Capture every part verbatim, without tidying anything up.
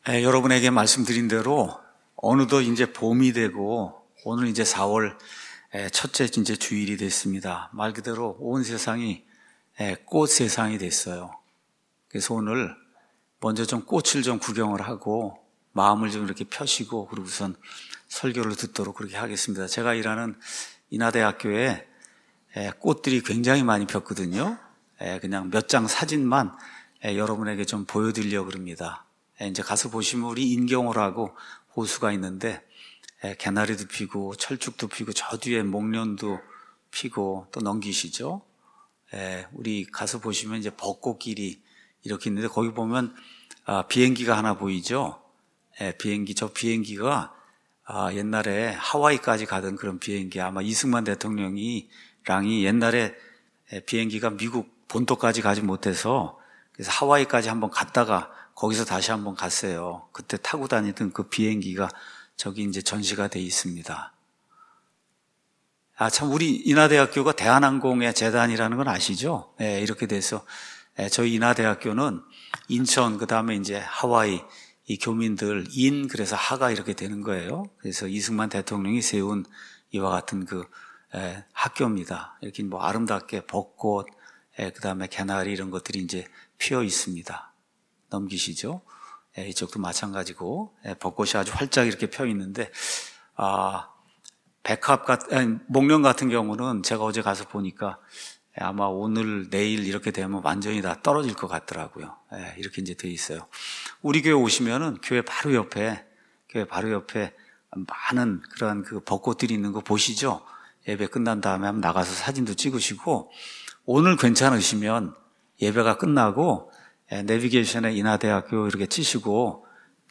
예, 여러분에게 말씀드린 대로 어느덧 이제 봄이 되고 오늘 이제 사월 예, 첫째 이제 주일이 됐습니다. 말 그대로 온 세상이 예, 꽃 세상이 됐어요. 그래서 오늘 먼저 좀 꽃을 좀 구경을 하고 마음을 좀 이렇게 펴시고 그리고 우선 설교를 듣도록 그렇게 하겠습니다. 제가 일하는 인하대학교에 예, 꽃들이 굉장히 많이 폈거든요. 예, 그냥 몇 장 사진만 예, 여러분에게 좀 보여드리려고 합니다. 이제 가서 보시면 우리 인경호라고 호수가 있는데 개나리도 피고 철쭉도 피고 저 뒤에 목련도 피고 또 넘기시죠. 우리 가서 보시면 이제 벚꽃길이 이렇게 있는데 거기 보면 비행기가 하나 보이죠. 비행기 저 비행기가 옛날에 하와이까지 가던 그런 비행기 아마 이승만 대통령이 랑이 옛날에 비행기가 미국 본토까지 가지 못해서 그래서 하와이까지 한번 갔다가 거기서 다시 한번 갔어요. 그때 타고 다니던 그 비행기가 저기 이제 전시가 돼 있습니다. 아, 참, 우리 인하대학교가 대한항공의 재단이라는 건 아시죠? 예, 이렇게 돼서, 예, 저희 인하대학교는 인천, 그 다음에 이제 하와이, 이 교민들, 인, 그래서 하가 이렇게 되는 거예요. 그래서 이승만 대통령이 세운 이와 같은 그, 예, 학교입니다. 이렇게 뭐 아름답게 벚꽃, 예, 그 다음에 개나리 이런 것들이 이제 피어 있습니다. 넘기시죠. 예, 이쪽도 마찬가지고 예, 벚꽃이 아주 활짝 이렇게 펴 있는데 아, 백합 같은 아니, 목련 같은 경우는 제가 어제 가서 보니까 예, 아마 오늘 내일 이렇게 되면 완전히 다 떨어질 것 같더라고요. 예, 이렇게 이제 돼 있어요. 우리 교회 오시면은 교회 바로 옆에 교회 바로 옆에 많은 그런 그 벚꽃들이 있는 거 보시죠. 예배 끝난 다음에 한번 나가서 사진도 찍으시고 오늘 괜찮으시면 예배가 끝나고 내비게이션에 인하대학교 이렇게 치시고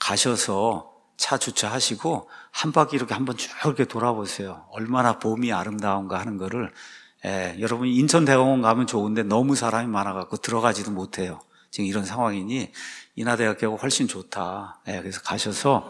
가셔서 차 주차하시고 한 바퀴 이렇게 한번 쭉 이렇게 돌아보세요. 얼마나 봄이 아름다운가 하는 거를 예, 여러분이 인천대공원 가면 좋은데 너무 사람이 많아갖고 들어가지도 못해요. 지금 이런 상황이니 인하대학교가 훨씬 좋다. 예, 그래서 가셔서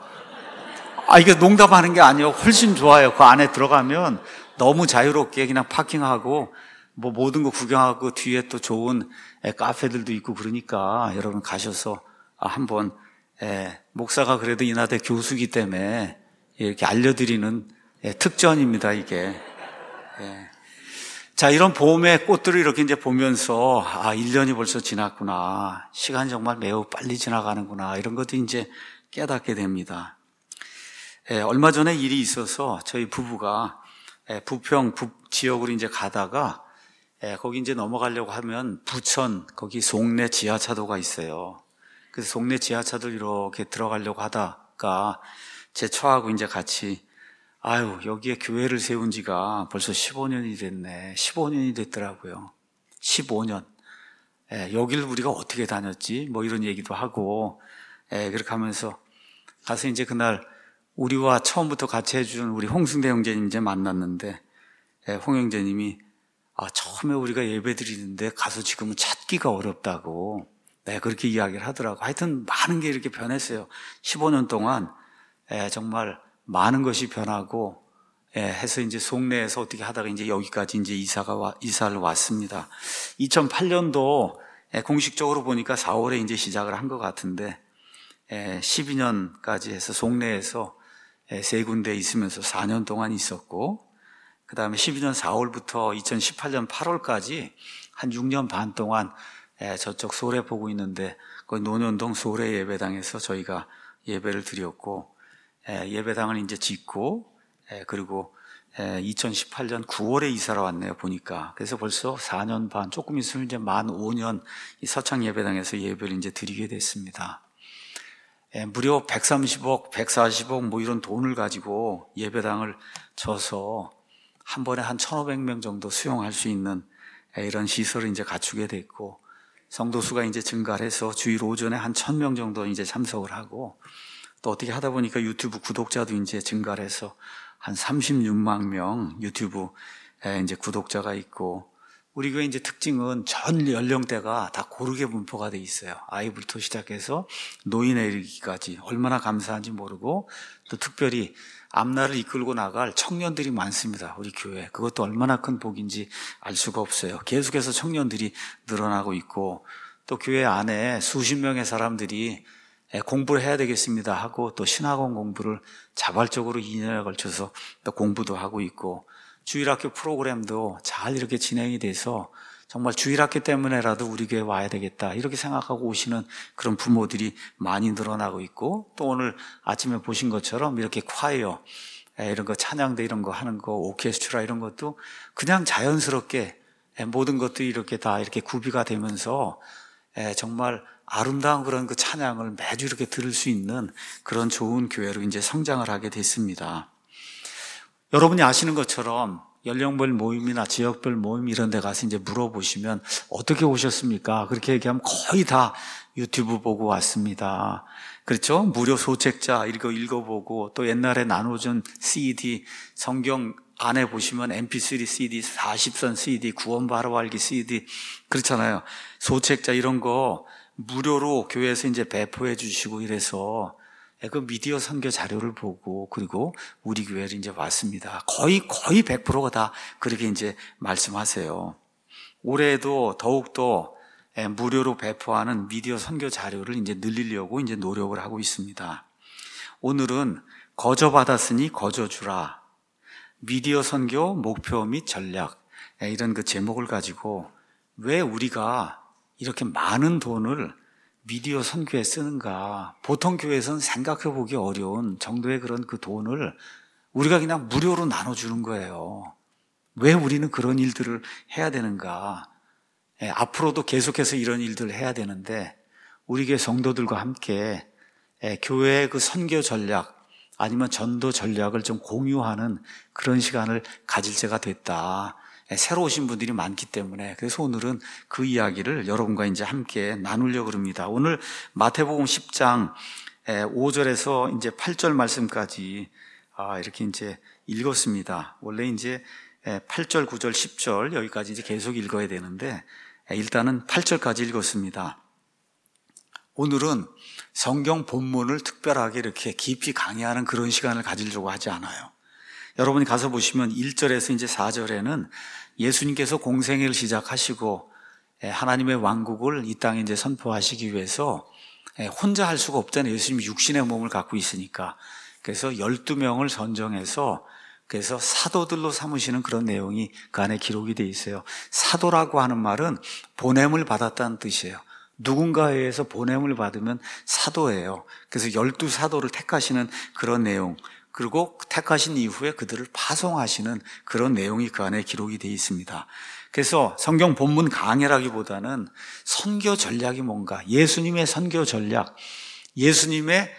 아 이게 농담하는 게 아니에요. 훨씬 좋아요. 그 안에 들어가면 너무 자유롭게 그냥 파킹하고 뭐 모든 거 구경하고 뒤에 또 좋은 카페들도 있고 그러니까 여러분 가셔서 한번 예, 목사가 그래도 인하대 교수기 때문에 이렇게 알려드리는 예, 특전입니다 이게. 예. 자 이런 봄의 꽃들을 이렇게 이제 보면서 아 일 년이 벌써 지났구나. 시간이 정말 매우 빨리 지나가는구나. 이런 것도 이제 깨닫게 됩니다. 예, 얼마 전에 일이 있어서 저희 부부가 예, 부평 북지역으로 이제 가다가 예, 거기 이제 넘어가려고 하면 부천, 거기 송내 지하차도가 있어요. 그래서 송내 지하차도를 이렇게 들어가려고 하다가 제 처하고 이제 같이, 아유, 여기에 교회를 세운 지가 벌써 십오 년이 됐네. 십오 년이 됐더라고요. 십오 년. 예, 여기를 우리가 어떻게 다녔지? 뭐 이런 얘기도 하고, 예, 그렇게 하면서 가서 이제 그날 우리와 처음부터 같이 해준 우리 홍승대 형제님 이제 만났는데, 예, 홍 형제님이 아, 처음에 우리가 예배 드리는데 가서 지금은 찾기가 어렵다고 네, 그렇게 이야기를 하더라고. 하여튼 많은 게 이렇게 변했어요. 십오 년 동안 예, 정말 많은 것이 변하고 예, 해서 이제 송내에서 어떻게 하다가 이제 여기까지 이제 이사가 와, 이사를 왔습니다. 이천팔 년도 예, 공식적으로 보니까 사월에 이제 시작을 한 것 같은데 예, 십이 년까지 해서 송내에서 예, 세 군데 있으면서 사 년 동안 있었고 그 다음에 십이 년 사월부터 이천십팔 년 팔월까지 한 육 년 반 동안 저쪽 소래 보고 있는데 거기 논현동 소래 예배당에서 저희가 예배를 드렸고 예배당을 이제 짓고 그리고 이천십팔 년 구월에 이사를 왔네요 보니까. 그래서 벌써 사 년 반 조금 있으면 이제 만 오 년 이 서창 예배당에서 예배를 이제 드리게 됐습니다. 무려 백삼십억, 백사십억 뭐 이런 돈을 가지고 예배당을 져서 한 번에 한 천오백 명 정도 수용할 수 있는 이런 시설을 이제 갖추게 됐고, 성도 수가 이제 증가를 해서 주일 오전에 한 천 명 정도 이제 참석을 하고, 또 어떻게 하다 보니까 유튜브 구독자도 이제 증가를 해서 한 삼십육만 명 유튜브 이제 구독자가 있고, 우리 교회 이제 특징은 전 연령대가 다 고르게 분포가 돼 있어요. 아이부터 시작해서 노인에 이르기까지 얼마나 감사한지 모르고, 또 특별히 앞날을 이끌고 나갈 청년들이 많습니다. 우리 교회. 그것도 얼마나 큰 복인지 알 수가 없어요. 계속해서 청년들이 늘어나고 있고 또 교회 안에 수십 명의 사람들이 공부를 해야 되겠습니다 하고 또 신학원 공부를 자발적으로 이 년에 걸쳐서 또 공부도 하고 있고, 주일학교 프로그램도 잘 이렇게 진행이 돼서 정말 주일학교 때문에라도 우리 교회 와야 되겠다 이렇게 생각하고 오시는 그런 부모들이 많이 늘어나고 있고, 또 오늘 아침에 보신 것처럼 이렇게 콰이어 이런 거, 찬양대 이런 거 하는 거, 오케스트라 이런 것도 그냥 자연스럽게 모든 것들이 이렇게 다 이렇게 구비가 되면서 정말 아름다운 그런 그 찬양을 매주 이렇게 들을 수 있는 그런 좋은 교회로 이제 성장을 하게 됐습니다. 여러분이 아시는 것처럼 연령별 모임이나 지역별 모임 이런 데 가서 이제 물어보시면 어떻게 오셨습니까? 그렇게 얘기하면 거의 다 유튜브 보고 왔습니다. 그렇죠? 무료 소책자 이거 읽어보고, 또 옛날에 나눠준 씨디, 성경 안에 보시면 엠피쓰리 씨디, 사십 선 씨디, 구원 바로 알기 씨디, 그렇잖아요. 소책자 이런 거 무료로 교회에서 이제 배포해 주시고 이래서 그 미디어 선교 자료를 보고, 그리고 우리 교회를 이제 왔습니다. 거의, 거의 백 퍼센트가 다 그렇게 이제 말씀하세요. 올해도 더욱더 무료로 배포하는 미디어 선교 자료를 이제 늘리려고 이제 노력을 하고 있습니다. 오늘은 거저 받았으니 거저 주라. 미디어 선교 목표 및 전략. 이런 그 제목을 가지고 왜 우리가 이렇게 많은 돈을 미디어 선교에 쓰는가. 보통 교회에서는 생각해 보기 어려운 정도의 그런 그 돈을 우리가 그냥 무료로 나눠주는 거예요. 왜 우리는 그런 일들을 해야 되는가. 예, 앞으로도 계속해서 이런 일들을 해야 되는데, 우리 교회 성도들과 함께 예, 교회의 그 선교 전략 아니면 전도 전략을 좀 공유하는 그런 시간을 가질 때가 됐다. 새로 오신 분들이 많기 때문에, 그래서 오늘은 그 이야기를 여러분과 이제 함께 나누려고 합니다. 오늘 마태복음 십 장 오 절에서 이제 팔 절 말씀까지 아, 이렇게 이제 읽었습니다. 원래 이제 팔 절, 구 절, 십 절 여기까지 이제 계속 읽어야 되는데 일단은 팔 절까지 읽었습니다. 오늘은 성경 본문을 특별하게 이렇게 깊이 강의하는 그런 시간을 가지려고 하지 않아요. 여러분이 가서 보시면 일 절에서 이제 사 절에는 예수님께서 공생애를 시작하시고 하나님의 왕국을 이 땅에 이제 선포하시기 위해서 혼자 할 수가 없잖아요. 예수님이 육신의 몸을 갖고 있으니까. 그래서 열두 명을 선정해서 그래서 사도들로 삼으시는 그런 내용이 그 안에 기록이 되어 있어요. 사도라고 하는 말은 보냄을 받았다는 뜻이에요. 누군가에 의해서 보냄을 받으면 사도예요. 그래서 열두 사도를 택하시는 그런 내용, 그리고 택하신 이후에 그들을 파송하시는 그런 내용이 그 안에 기록이 되어 있습니다. 그래서 성경 본문 강해라기보다는 선교 전략이 뭔가, 예수님의 선교 전략, 예수님의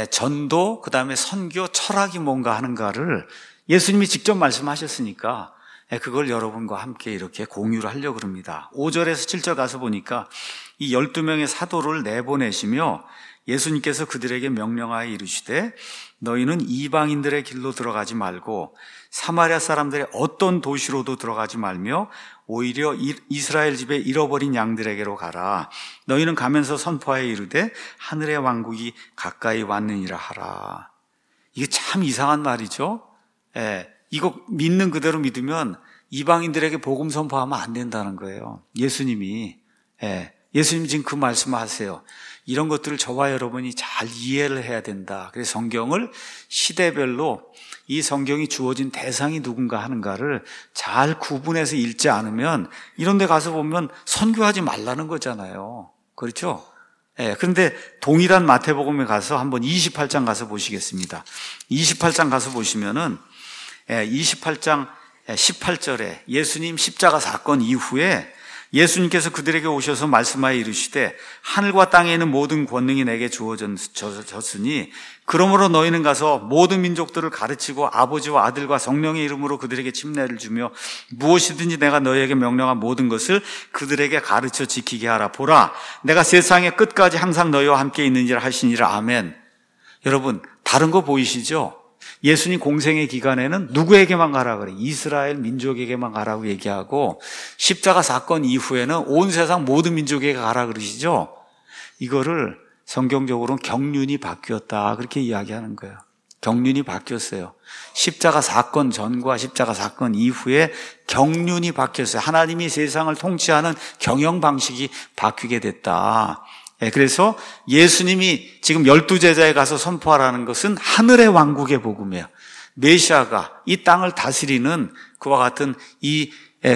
전도, 그 다음에 선교 철학이 뭔가 하는가를 예수님이 직접 말씀하셨으니까 그걸 여러분과 함께 이렇게 공유를 하려고 합니다. 오 절에서 칠 절 가서 보니까 이 열두 명의 사도를 내보내시며 예수님께서 그들에게 명령하여 이르시되 너희는 이방인들의 길로 들어가지 말고 사마리아 사람들의 어떤 도시로도 들어가지 말며 오히려 이스라엘 집에 잃어버린 양들에게로 가라. 너희는 가면서 선포하여 이르되 하늘의 왕국이 가까이 왔느니라 하라. 이게 참 이상한 말이죠. 예, 이거 믿는 그대로 믿으면 이방인들에게 복음 선포하면 안 된다는 거예요. 예수님이 예, 예수님 지금 그 말씀을 하세요. 이런 것들을 저와 여러분이 잘 이해를 해야 된다. 그래서 성경을 시대별로 이 성경이 주어진 대상이 누군가 하는가를 잘 구분해서 읽지 않으면 이런 데 가서 보면 선교하지 말라는 거잖아요. 그렇죠? 예, 그런데 동일한 마태복음에 가서 한번 이십팔 장 가서 보시겠습니다. 이십팔 장 가서 보시면은 예, 이십팔 장 십팔 절에 예수님 십자가 사건 이후에 예수님께서 그들에게 오셔서 말씀하여 이르시되 하늘과 땅에 있는 모든 권능이 내게 주어졌으니 그러므로 너희는 가서 모든 민족들을 가르치고 아버지와 아들과 성령의 이름으로 그들에게 침례를 주며 무엇이든지 내가 너희에게 명령한 모든 것을 그들에게 가르쳐 지키게 하라. 보라, 내가 세상의 끝까지 항상 너희와 함께 있느니라 하시니라. 아멘. 여러분, 다른 거 보이시죠? 예수님 공생의 기간에는 누구에게만 가라 그래? 이스라엘 민족에게만 가라고 얘기하고 십자가 사건 이후에는 온 세상 모든 민족에게 가라 그러시죠? 이거를 성경적으로는 경륜이 바뀌었다 그렇게 이야기하는 거예요. 경륜이 바뀌었어요. 십자가 사건 전과 십자가 사건 이후에 경륜이 바뀌었어요. 하나님이 세상을 통치하는 경영 방식이 바뀌게 됐다. 예, 그래서 예수님이 지금 열두 제자에 가서 선포하라는 것은 하늘의 왕국의 복음이에요. 메시아가 이 땅을 다스리는 그와 같은 이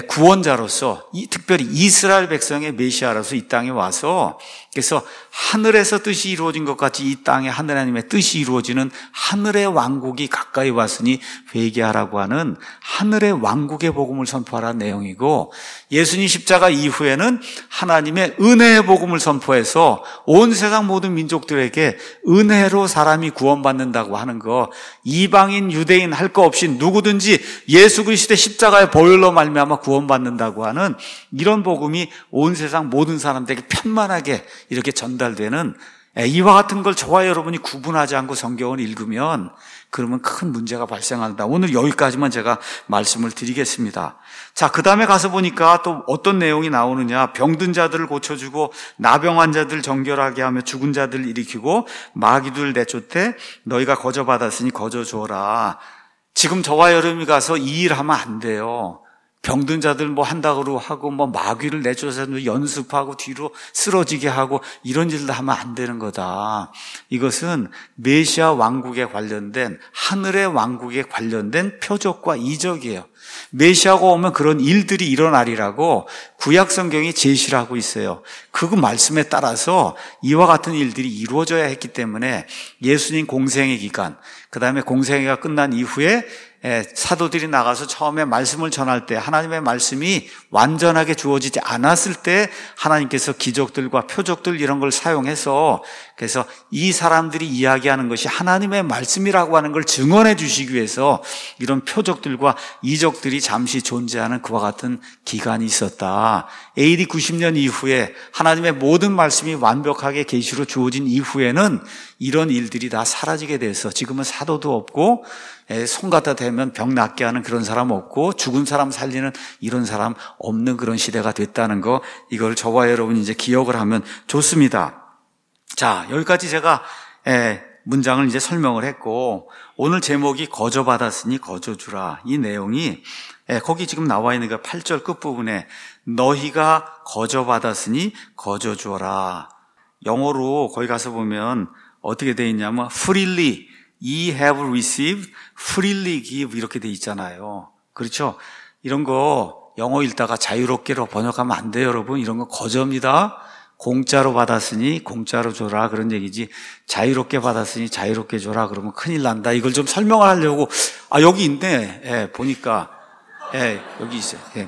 구원자로서, 이 특별히 이스라엘 백성의 메시아로서 이 땅에 와서, 그래서 하늘에서 뜻이 이루어진 것 같이 이 땅에 하나님의 뜻이 이루어지는 하늘의 왕국이 가까이 왔으니 회개하라고 하는 하늘의 왕국의 복음을 선포하라는 내용이고, 예수님 십자가 이후에는 하나님의 은혜의 복음을 선포해서 온 세상 모든 민족들에게 은혜로 사람이 구원받는다고 하는 거, 이방인 유대인 할 거 없이 누구든지 예수 그리스도의 십자가의 보혈로 말미암아 구원받는다고 하는 이런 복음이 온 세상 모든 사람들에게 편만하게 이렇게 전달되는, 이와 같은 걸 저와 여러분이 구분하지 않고 성경을 읽으면 그러면 큰 문제가 발생한다. 오늘 여기까지만 제가 말씀을 드리겠습니다. 자, 그 다음에 가서 보니까 또 어떤 내용이 나오느냐. 병든 자들을 고쳐주고 나병 환자들 정결하게 하며 죽은 자들을 일으키고 마귀들 내쫓되 너희가 거저받았으니 거저주어라. 지금 저와 여러분이 가서 이 일 하면 안 돼요. 병든 자들 뭐 한다고 하고 뭐 마귀를 내쫓아서 연습하고 뒤로 쓰러지게 하고 이런 일도 하면 안 되는 거다. 이것은 메시아 왕국에 관련된, 하늘의 왕국에 관련된 표적과 이적이에요. 메시아가 오면 그런 일들이 일어나리라고 구약 성경이 제시를 하고 있어요. 그 말씀에 따라서 이와 같은 일들이 이루어져야 했기 때문에 예수님 공생의 기간, 그 다음에 공생애가 끝난 이후에 사도들이 나가서 처음에 말씀을 전할 때 하나님의 말씀이 완전하게 주어지지 않았을 때 하나님께서 기적들과 표적들 이런 걸 사용해서, 그래서 이 사람들이 이야기하는 것이 하나님의 말씀이라고 하는 걸 증언해 주시기 위해서 이런 표적들과 이적들이 잠시 존재하는 그와 같은 기간이 있었다. 에이디 구십 년 이후에 하나님의 모든 말씀이 완벽하게 계시로 주어진 이후에는 이런 일들이 다 사라지게 돼서 지금은 사도도 없고 손 갖다 대면 병 낫게 하는 그런 사람 없고 죽은 사람 살리는 이런 사람 없는 그런 시대가 됐다는 거, 이걸 저와 여러분이 이제 기억을 하면 좋습니다. 자, 여기까지 제가 문장을 이제 설명을 했고, 오늘 제목이 거저받았으니 거저주라. 이 내용이 거기 지금 나와 있는 그 팔 절 끝부분에 너희가 거저받았으니 거저주어라. 영어로 거기 가서 보면 어떻게 돼 있냐면 freely ye have received, freely give 이렇게 돼 있잖아요. 그렇죠? 이런 거 영어 읽다가 자유롭게로 번역하면 안 돼요, 여러분. 이런 거 거저입니다. 공짜로 받았으니 공짜로 줘라 그런 얘기지, 자유롭게 받았으니 자유롭게 줘라 그러면 큰일 난다. 이걸 좀 설명을 하려고, 아 여기 있네. 예, 보니까 예, 여기 있어요. 예.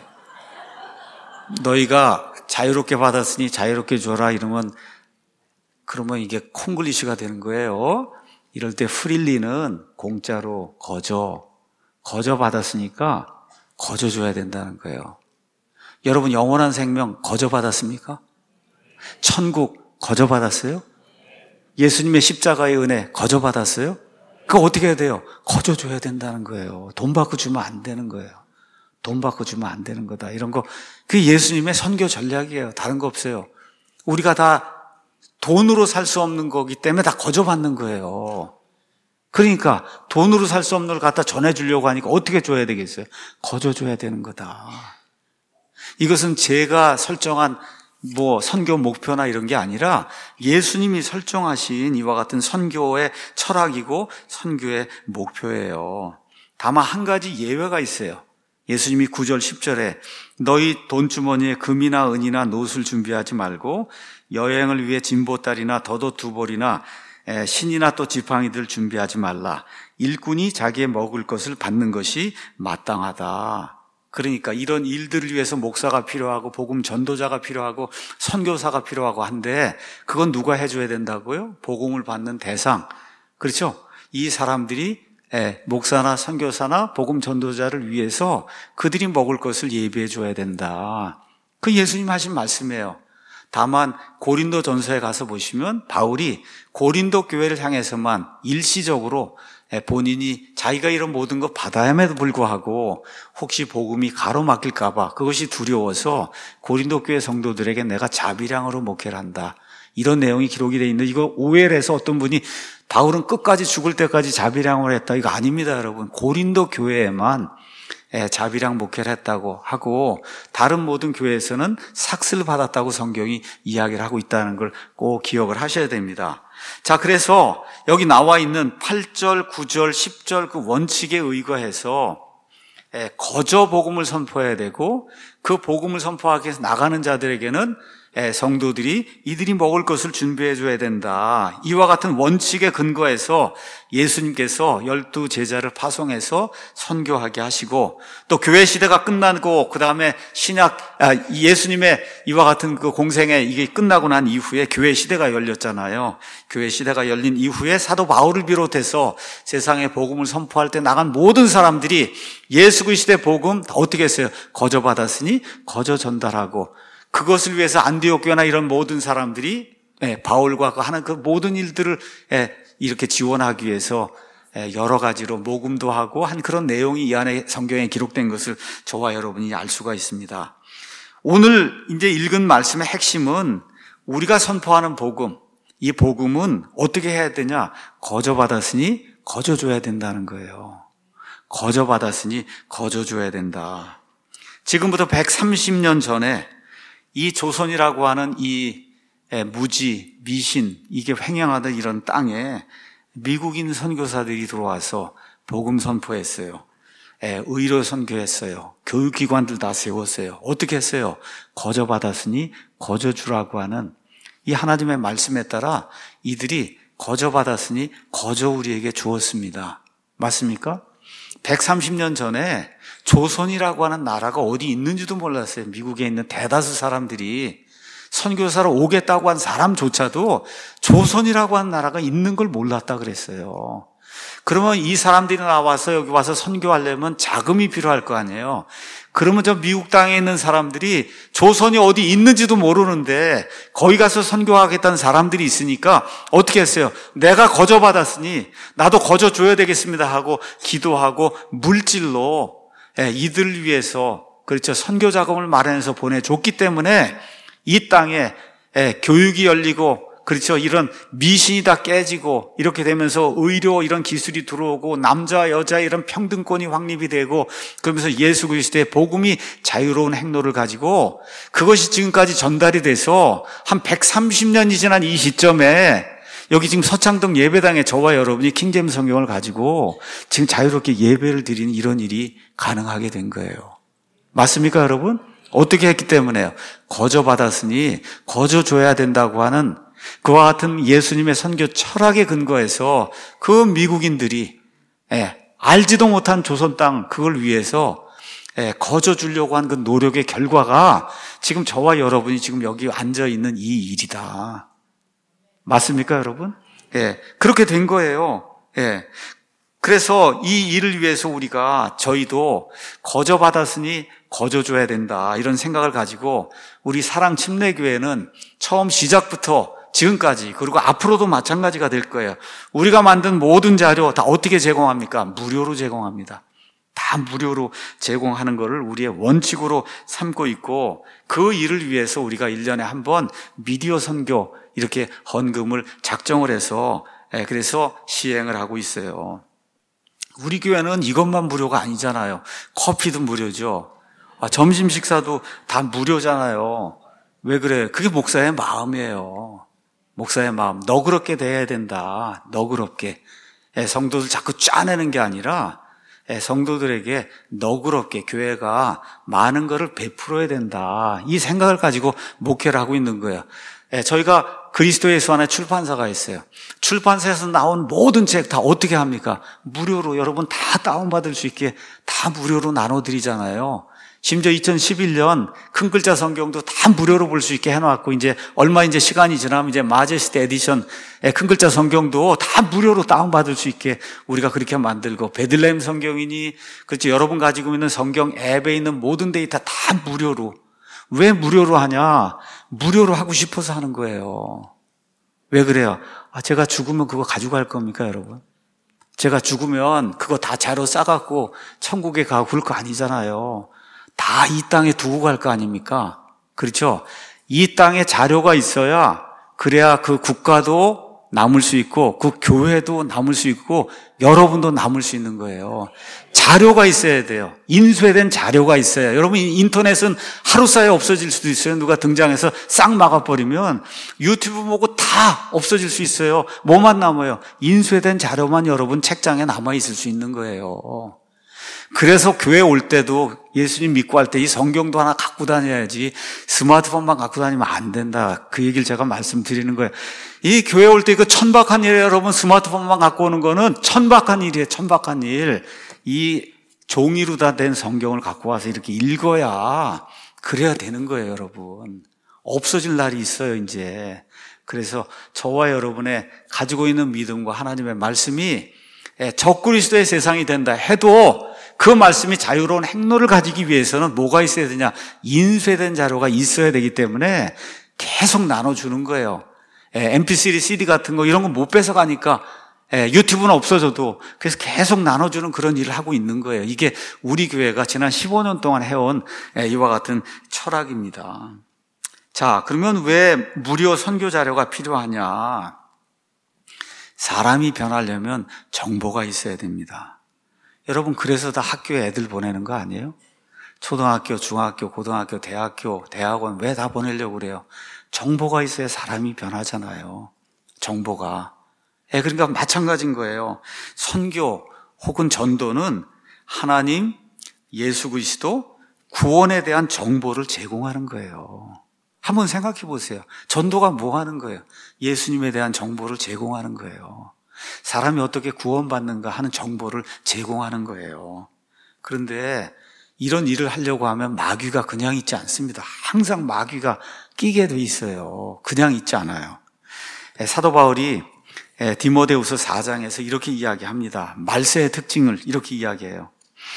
너희가 자유롭게 받았으니 자유롭게 줘라 이러면, 그러면 이게 콩글리시가 되는 거예요. 이럴 때 프릴리는 공짜로 거저, 거저 받았으니까 거저 줘야 된다는 거예요. 여러분 영원한 생명 거저 받았습니까? 천국 거저 받았어요? 예수님의 십자가의 은혜 거저 받았어요? 그거 어떻게 해야 돼요? 거저 줘야 된다는 거예요. 돈 받고 주면 안 되는 거예요. 돈 받고 주면 안 되는 거다. 이런 거, 그게 예수님의 선교 전략이에요. 다른 거 없어요. 우리가 다 돈으로 살 수 없는 거기 때문에 다 거저 받는 거예요. 그러니까 돈으로 살 수 없는 걸 갖다 전해주려고 하니까 어떻게 줘야 되겠어요? 거저 줘야 되는 거다. 이것은 제가 설정한 뭐 선교 목표나 이런 게 아니라 예수님이 설정하신 이와 같은 선교의 철학이고 선교의 목표예요. 다만 한 가지 예외가 있어요. 예수님이 구 절 십 절에 너희 돈주머니에 금이나 은이나 노술 준비하지 말고 여행을 위해 진보딸이나 더도 두 벌이나 신이나 또 지팡이들 준비하지 말라. 일꾼이 자기의 먹을 것을 받는 것이 마땅하다. 그러니까 이런 일들을 위해서 목사가 필요하고 복음 전도자가 필요하고 선교사가 필요하고 한데, 그건 누가 해줘야 된다고요? 복음을 받는 대상. 그렇죠? 이 사람들이 목사나 선교사나 복음 전도자를 위해서 그들이 먹을 것을 예비해 줘야 된다. 그 예수님 하신 말씀이에요. 다만 고린도 전서에 가서 보시면 바울이 고린도 교회를 향해서만 일시적으로 본인이 자기가 이런 모든 거 받아야에도 불구하고 혹시 복음이 가로막힐까 봐 그것이 두려워서 고린도 교회 성도들에게 내가 자비량으로 목회를 한다. 이런 내용이 기록이 되어 있는데, 이거 오해를 해서 어떤 분이 바울은 끝까지 죽을 때까지 자비량으로 했다. 이거 아닙니다, 여러분. 고린도 교회에만 자비랑 목회를 했다고 하고 다른 모든 교회에서는 삭스를 받았다고 성경이 이야기를 하고 있다는 걸 꼭 기억을 하셔야 됩니다. 자, 그래서 여기 나와 있는 팔 절, 구 절, 십 절 그 원칙에 의거해서 거저 복음을 선포해야 되고 그 복음을 선포하기 위해서 나가는 자들에게는 성도들이 이들이 먹을 것을 준비해 줘야 된다. 이와 같은 원칙에 근거해서 예수님께서 열두 제자를 파송해서 선교하게 하시고 또 교회 시대가 끝나고 그 다음에 신약 아, 예수님의 이와 같은 그 공생에 이게 끝나고 난 이후에 교회 시대가 열렸잖아요. 교회 시대가 열린 이후에 사도 바울을 비롯해서 세상에 복음을 선포할 때 나간 모든 사람들이 예수 그리스도의 복음 어떻게 했어요? 거저 받았으니 거저 전달하고 그것을 위해서 안디옥 교회나 이런 모든 사람들이 바울과 하는 그 모든 일들을 이렇게 지원하기 위해서 여러 가지로 모금도 하고 한 그런 내용이 이 안에 성경에 기록된 것을 저와 여러분이 알 수가 있습니다. 오늘 이제 읽은 말씀의 핵심은 우리가 선포하는 복음, 이 복음은 어떻게 해야 되냐? 거저 받았으니 거저 줘야 된다는 거예요. 거저 받았으니 거저 줘야 된다. 지금부터 백삼십 년 전에 이 조선이라고 하는 이 무지, 미신, 이게 횡행하던 이런 땅에 미국인 선교사들이 들어와서 복음 선포했어요. 의료 선교했어요. 교육기관들 다 세웠어요. 어떻게 했어요? 거저 받았으니 거저 주라고 하는 이 하나님의 말씀에 따라 이들이 거저 받았으니 거저 우리에게 주었습니다. 맞습니까? 백삼십 년 전에 조선이라고 하는 나라가 어디 있는지도 몰랐어요. 미국에 있는 대다수 사람들이 선교사로 오겠다고 한 사람조차도 조선이라고 하는 나라가 있는 걸 몰랐다 그랬어요. 그러면 이 사람들이 나와서 여기 와서 선교하려면 자금이 필요할 거 아니에요. 그러면 저 미국 땅에 있는 사람들이 조선이 어디 있는지도 모르는데 거기 가서 선교하겠다는 사람들이 있으니까 어떻게 했어요? 내가 거저 받았으니 나도 거저 줘야 되겠습니다 하고 기도하고 물질로 이들을 위해서 그렇죠 선교 자금을 마련해서 보내줬기 때문에 이 땅에 교육이 열리고 그렇죠. 이런 미신이 다 깨지고 이렇게 되면서 의료 이런 기술이 들어오고 남자 여자 이런 평등권이 확립이 되고 그러면서 예수 그리스도의 복음이 자유로운 행로를 가지고 그것이 지금까지 전달이 돼서 한 백삼십 년이 지난 이 시점에 여기 지금 서창동 예배당에 저와 여러분이 킹제임스 성경을 가지고 지금 자유롭게 예배를 드리는 이런 일이 가능하게 된 거예요. 맞습니까, 여러분? 어떻게 했기 때문에요? 거저 받았으니 거저 줘야 된다고 하는 그와 같은 예수님의 선교 철학에 근거해서 그 미국인들이 예, 알지도 못한 조선 땅 그걸 위해서 예, 거저 주려고 한 그 노력의 결과가 지금 저와 여러분이 지금 여기 앉아 있는 이 일이다. 맞습니까, 여러분? 예, 그렇게 된 거예요. 예. 그래서 이 일을 위해서 우리가 저희도 거저 받았으니 거저 줘야 된다 이런 생각을 가지고 우리 사랑 침례교회는 처음 시작부터 지금까지 그리고 앞으로도 마찬가지가 될 거예요. 우리가 만든 모든 자료 다 어떻게 제공합니까? 무료로 제공합니다. 다 무료로 제공하는 것을 우리의 원칙으로 삼고 있고 그 일을 위해서 우리가 일 년에 한 번 미디어 선교 이렇게 헌금을 작정을 해서 그래서 시행을 하고 있어요. 우리 교회는 이것만 무료가 아니잖아요. 커피도 무료죠. 아, 점심 식사도 다 무료잖아요. 왜 그래요? 그게 목사의 마음이에요. 목사의 마음. 너그럽게 대해야 된다. 너그럽게. 성도들 자꾸 짜내는 게 아니라 성도들에게 너그럽게 교회가 많은 것을 베풀어야 된다. 이 생각을 가지고 목회를 하고 있는 거예요. 저희가 그리스도 예수 안에 출판사가 있어요. 출판사에서 나온 모든 책 다 어떻게 합니까? 무료로 여러분 다 다운받을 수 있게 다 무료로 나눠드리잖아요. 심지어 이천십일 년 큰 글자 성경도 다 무료로 볼 수 있게 해놓았고 이제 얼마 이제 시간이 지나면 이제 마제스티 에디션 큰 글자 성경도 다 무료로 다운받을 수 있게 우리가 그렇게 만들고 베들레헴 성경이니 그렇죠 여러분 가지고 있는 성경 앱에 있는 모든 데이터 다 무료로. 왜 무료로 하냐? 무료로 하고 싶어서 하는 거예요. 왜 그래요? 아, 제가 죽으면 그거 가져갈 겁니까, 여러분? 제가 죽으면 그거 다 자료 싸갖고 천국에 가고 그럴 거 아니잖아요. 다 이 땅에 두고 갈 거 아닙니까? 그렇죠? 이 땅에 자료가 있어야 그래야 그 국가도 남을 수 있고 그 교회도 남을 수 있고 여러분도 남을 수 있는 거예요. 자료가 있어야 돼요. 인쇄된 자료가 있어야. 여러분 인터넷은 하루 사이에 없어질 수도 있어요. 누가 등장해서 싹 막아버리면 유튜브 보고 다 없어질 수 있어요. 뭐만 남아요? 인쇄된 자료만 여러분 책장에 남아있을 수 있는 거예요. 그래서 교회 올 때도 예수님 믿고 할 때 이 성경도 하나 갖고 다녀야지 스마트폰만 갖고 다니면 안 된다. 그 얘기를 제가 말씀드리는 거예요. 이 교회 올 때 이거 천박한 일이에요. 여러분 스마트폰만 갖고 오는 거는 천박한 일이에요. 천박한 일. 이 종이로 다 된 성경을 갖고 와서 이렇게 읽어야 그래야 되는 거예요, 여러분. 없어질 날이 있어요, 이제. 그래서 저와 여러분의 가지고 있는 믿음과 하나님의 말씀이 적그리스도의 세상이 된다 해도 그 말씀이 자유로운 행로를 가지기 위해서는 뭐가 있어야 되냐? 인쇄된 자료가 있어야 되기 때문에 계속 나눠주는 거예요. 엠피쓰리, 씨디 같은 거 이런 거 못 뺏어가니까 유튜브는 없어져도 그래서 계속 나눠주는 그런 일을 하고 있는 거예요. 이게 우리 교회가 지난 십오 년 동안 해온 이와 같은 철학입니다. 자, 그러면 왜 무료 선교 자료가 필요하냐? 사람이 변하려면 정보가 있어야 됩니다. 여러분, 그래서 다 학교에 애들 보내는 거 아니에요? 초등학교, 중학교, 고등학교, 대학교, 대학원 왜 다 보내려고 그래요? 정보가 있어야 사람이 변하잖아요. 정보가. 예, 그러니까 마찬가지인 거예요. 선교 혹은 전도는 하나님, 예수 그리스도, 구원에 대한 정보를 제공하는 거예요. 한번 생각해 보세요. 전도가 뭐 하는 거예요? 예수님에 대한 정보를 제공하는 거예요. 사람이 어떻게 구원받는가 하는 정보를 제공하는 거예요. 그런데 이런 일을 하려고 하면 마귀가 그냥 있지 않습니다. 항상 마귀가 끼게 돼 있어요. 그냥 있지 않아요. 사도 바울이 디모데후서 사 장에서 이렇게 이야기합니다. 말세의 특징을 이렇게 이야기해요.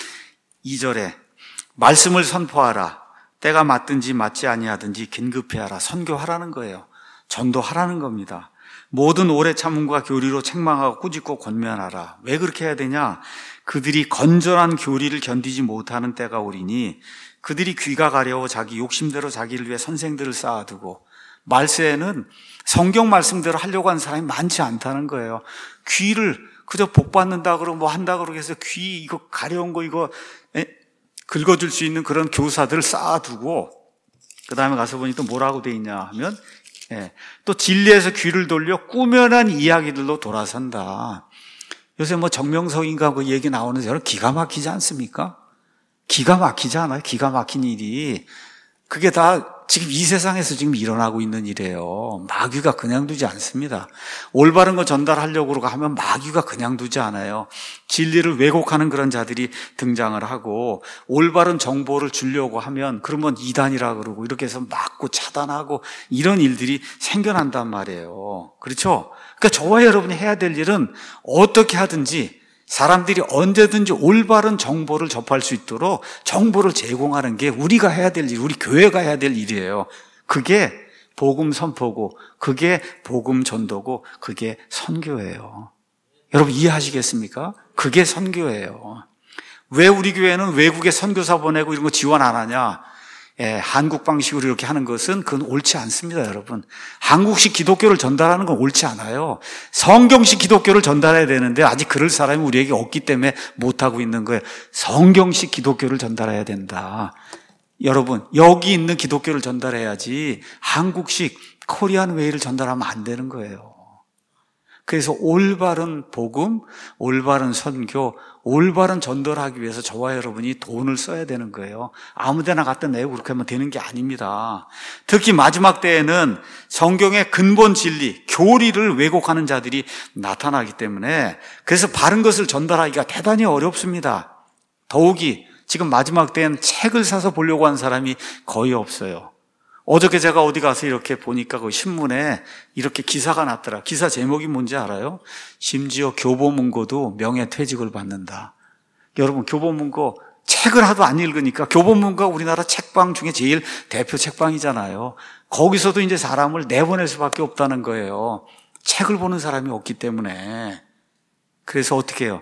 이 절에 말씀을 선포하라. 때가 맞든지 맞지 아니하든지 긴급히 하라. 선교하라는 거예요. 전도하라는 겁니다. 모든 오래 참음과 교리로 책망하고 꾸짖고 권면하라. 왜 그렇게 해야 되냐? 그들이 건전한 교리를 견디지 못하는 때가 오리니 그들이 귀가 가려워 자기 욕심대로 자기를 위해 선생들을 쌓아두고, 말세에는 성경 말씀대로 하려고 하는 사람이 많지 않다는 거예요. 귀를 그저 복 받는다 그러고 뭐 한다 그러고 해서 귀 이거 가려운 거 이거 에? 긁어줄 수 있는 그런 교사들을 쌓아두고, 그 다음에 가서 보니 또 뭐라고 돼 있냐 하면 예, 또 진리에서 귀를 돌려 꾸며낸 이야기들로 돌아선다. 요새 뭐 정명석인가 그 얘기 나오는 여러분 기가 막히지 않습니까? 기가 막히지 않아요? 기가 막힌 일이. 그게 다 지금 이 세상에서 지금 일어나고 있는 일이에요. 마귀가 그냥 두지 않습니다. 올바른 거 전달하려고 하면 마귀가 그냥 두지 않아요. 진리를 왜곡하는 그런 자들이 등장을 하고, 올바른 정보를 주려고 하면 그러면 이단이라 그러고 이렇게 해서 막고 차단하고 이런 일들이 생겨난단 말이에요. 그렇죠? 그러니까 저와 여러분이 해야 될 일은 어떻게 하든지 사람들이 언제든지 올바른 정보를 접할 수 있도록 정보를 제공하는 게 우리가 해야 될 일, 우리 교회가 해야 될 일이에요. 그게 복음 선포고, 그게 복음 전도고, 그게 선교예요. 여러분 이해하시겠습니까? 그게 선교예요. 왜 우리 교회는 외국에 선교사 보내고 이런 거 지원 안 하냐? 예, 한국 방식으로 이렇게 하는 것은 그건 옳지 않습니다, 여러분. 한국식 기독교를 전달하는 건 옳지 않아요. 성경식 기독교를 전달해야 되는데 아직 그럴 사람이 우리에게 없기 때문에 못하고 있는 거예요. 성경식 기독교를 전달해야 된다. 여러분, 여기 있는 기독교를 전달해야지 한국식 코리안 웨이를 전달하면 안 되는 거예요. 그래서 올바른 복음, 올바른 선교, 올바른 전도를 하기 위해서 저와 여러분이 돈을 써야 되는 거예요. 아무 데나 갖다 내고 그렇게 하면 되는 게 아닙니다. 특히 마지막 때에는 성경의 근본 진리, 교리를 왜곡하는 자들이 나타나기 때문에 그래서 바른 것을 전달하기가 대단히 어렵습니다. 더욱이 지금 마지막 때엔 책을 사서 보려고 하는 사람이 거의 없어요. 어저께 제가 어디 가서 이렇게 보니까 그 신문에 이렇게 기사가 났더라. 기사 제목이 뭔지 알아요? 심지어 교보문고도 명예퇴직을 받는다. 여러분, 교보문고 책을 하도 안 읽으니까, 교보문고가 우리나라 책방 중에 제일 대표 책방이잖아요. 거기서도 이제 사람을 내보낼 수밖에 없다는 거예요. 책을 보는 사람이 없기 때문에. 그래서 어떻게 해요?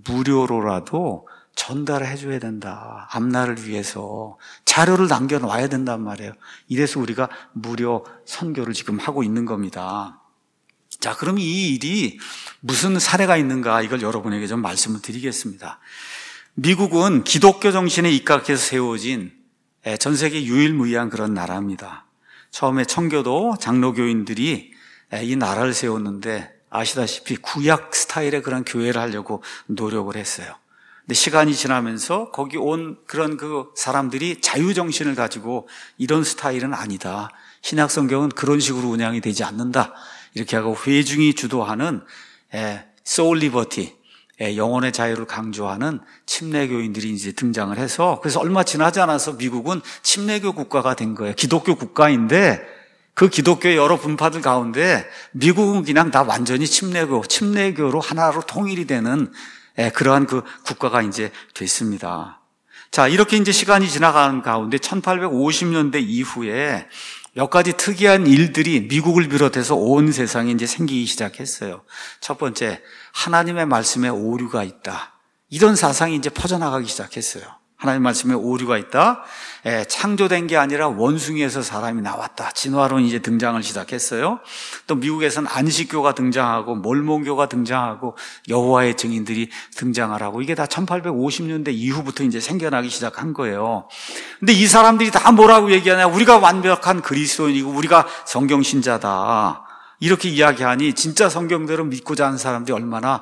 무료로라도 전달을 해줘야 된다. 앞날을 위해서 자료를 남겨놔야 된단 말이에요. 이래서 우리가 무료 선교를 지금 하고 있는 겁니다. 자, 그럼 이 일이 무슨 사례가 있는가 이걸 여러분에게 좀 말씀을 드리겠습니다. 미국은 기독교 정신에 입각해서 세워진 전 세계 유일무이한 그런 나라입니다. 처음에 청교도 장로교인들이 이 나라를 세웠는데 아시다시피 구약 스타일의 그런 교회를 하려고 노력을 했어요. 근데 시간이 지나면서 거기 온 그런 그 사람들이 자유정신을 가지고 이런 스타일은 아니다. 신약 성경은 그런 식으로 운영이 되지 않는다. 이렇게 하고 회중이 주도하는 소울 리버티, 영혼의 자유를 강조하는 침례교인들이 이제 등장을 해서 그래서 얼마 지나지 않아서 미국은 침례교 국가가 된 거예요. 기독교 국가인데 그 기독교의 여러 분파들 가운데 미국은 그냥 다 완전히 침례교, 침례교로 하나로 통일이 되는 그러한 그 국가가 이제 됐습니다. 자, 이렇게 이제 시간이 지나가는 가운데 천팔백오십 년대 이후에 몇 가지 특이한 일들이 미국을 비롯해서 온 세상에 이제 생기기 시작했어요. 첫 번째, 하나님의 말씀에 오류가 있다. 이런 사상이 이제 퍼져나가기 시작했어요. 하나님 말씀에 오류가 있다. 예, 창조된 게 아니라 원숭이에서 사람이 나왔다. 진화론이 이제 등장을 시작했어요. 또 미국에서는 안식교가 등장하고 몰몬교가 등장하고 여호와의 증인들이 등장하라고 이게 다 천팔백오십 년대 이후부터 이제 생겨나기 시작한 거예요. 근데 이 사람들이 다 뭐라고 얘기하냐? 우리가 완벽한 그리스도인이고 우리가 성경 신자다. 이렇게 이야기하니 진짜 성경대로 믿고자 하는 사람들이 얼마나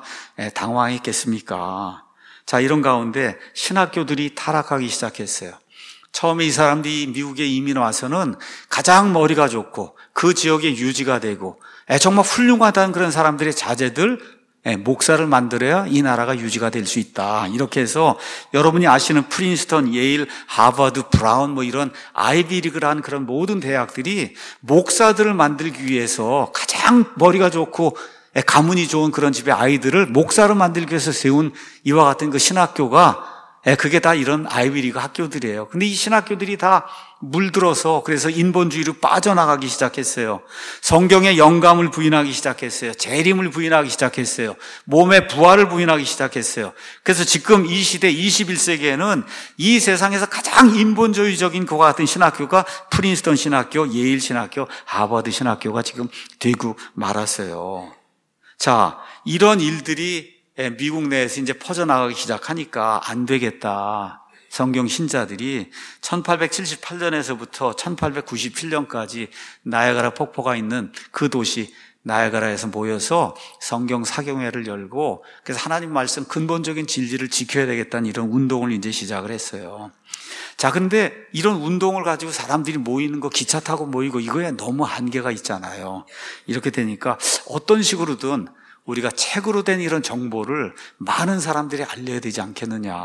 당황했겠습니까? 자, 이런 가운데 신학교들이 타락하기 시작했어요. 처음에 이 사람들이 미국에 이민 와서는 가장 머리가 좋고 그 지역에 유지가 되고 정말 훌륭하다는 그런 사람들의 자제들, 목사를 만들어야 이 나라가 유지가 될 수 있다. 이렇게 해서 여러분이 아시는 프린스턴, 예일, 하버드, 브라운 뭐 이런 아이비리그라는 그런 모든 대학들이 목사들을 만들기 위해서 가장 머리가 좋고 가문이 좋은 그런 집의 아이들을 목사로 만들기 위해서 세운 이와 같은 그 신학교가 그게 다 이런 아이비리그 학교들이에요. 근데 이 신학교들이 다 물들어서 그래서 인본주의로 빠져나가기 시작했어요. 성경의 영감을 부인하기 시작했어요. 재림을 부인하기 시작했어요. 몸의 부활을 부인하기 시작했어요. 그래서 지금 이 시대 이십일 세기에는 이 세상에서 가장 인본주의적인 그와 같은 신학교가 프린스턴 신학교, 예일 신학교, 하버드 신학교가 지금 되고 말았어요. 자, 이런 일들이 미국 내에서 이제 퍼져나가기 시작하니까 안 되겠다. 성경 신자들이 천팔백칠십팔 년에서부터 천팔백구십칠 년까지 나야가라 폭포가 있는 그 도시 나야가라에서 모여서 성경 사경회를 열고 그래서 하나님 말씀 근본적인 진리를 지켜야 되겠다는 이런 운동을 이제 시작을 했어요. 자, 근데 이런 운동을 가지고 사람들이 모이는 거, 기차 타고 모이고 이거에 너무 한계가 있잖아요. 이렇게 되니까 어떤 식으로든 우리가 책으로 된 이런 정보를 많은 사람들이 알려야 되지 않겠느냐.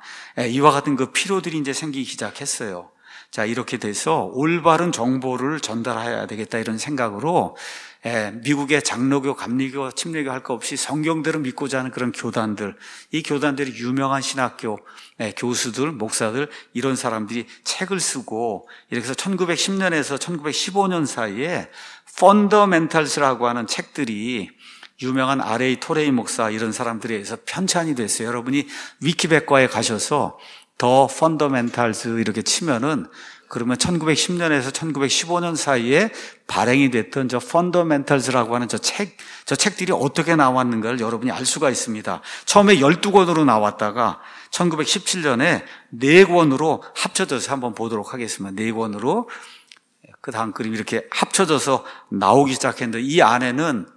이와 같은 그 필요들이 이제 생기기 시작했어요. 자, 이렇게 돼서 올바른 정보를 전달해야 되겠다 이런 생각으로 미국의 장로교, 감리교, 침례교 할 거 없이 성경대로 믿고자 하는 그런 교단들, 이 교단들이 유명한 신학교 교수들, 목사들 이런 사람들이 책을 쓰고 이렇게 해서 천구백십 년에서 천구백십오 년 사이에 펀더멘탈스라고 하는 책들이 유명한 알에이 토레이 목사 이런 사람들에 의해서 편찬이 됐어요. 여러분이 위키백과에 가셔서 더 펀더멘탈스 이렇게 치면은 그러면 천구백십 년에서 천구백십오 년 사이에 발행이 됐던 저 펀더멘탈스라고 하는 저 책, 저 책들이 어떻게 나왔는가를 여러분이 알 수가 있습니다. 처음에 열두 권으로 나왔다가 천구백십칠 년에 네 권으로 합쳐져서 한번 보도록 하겠습니다. 네 권으로 그 다음 그림 이렇게 합쳐져서 나오기 시작했는데 이 안에는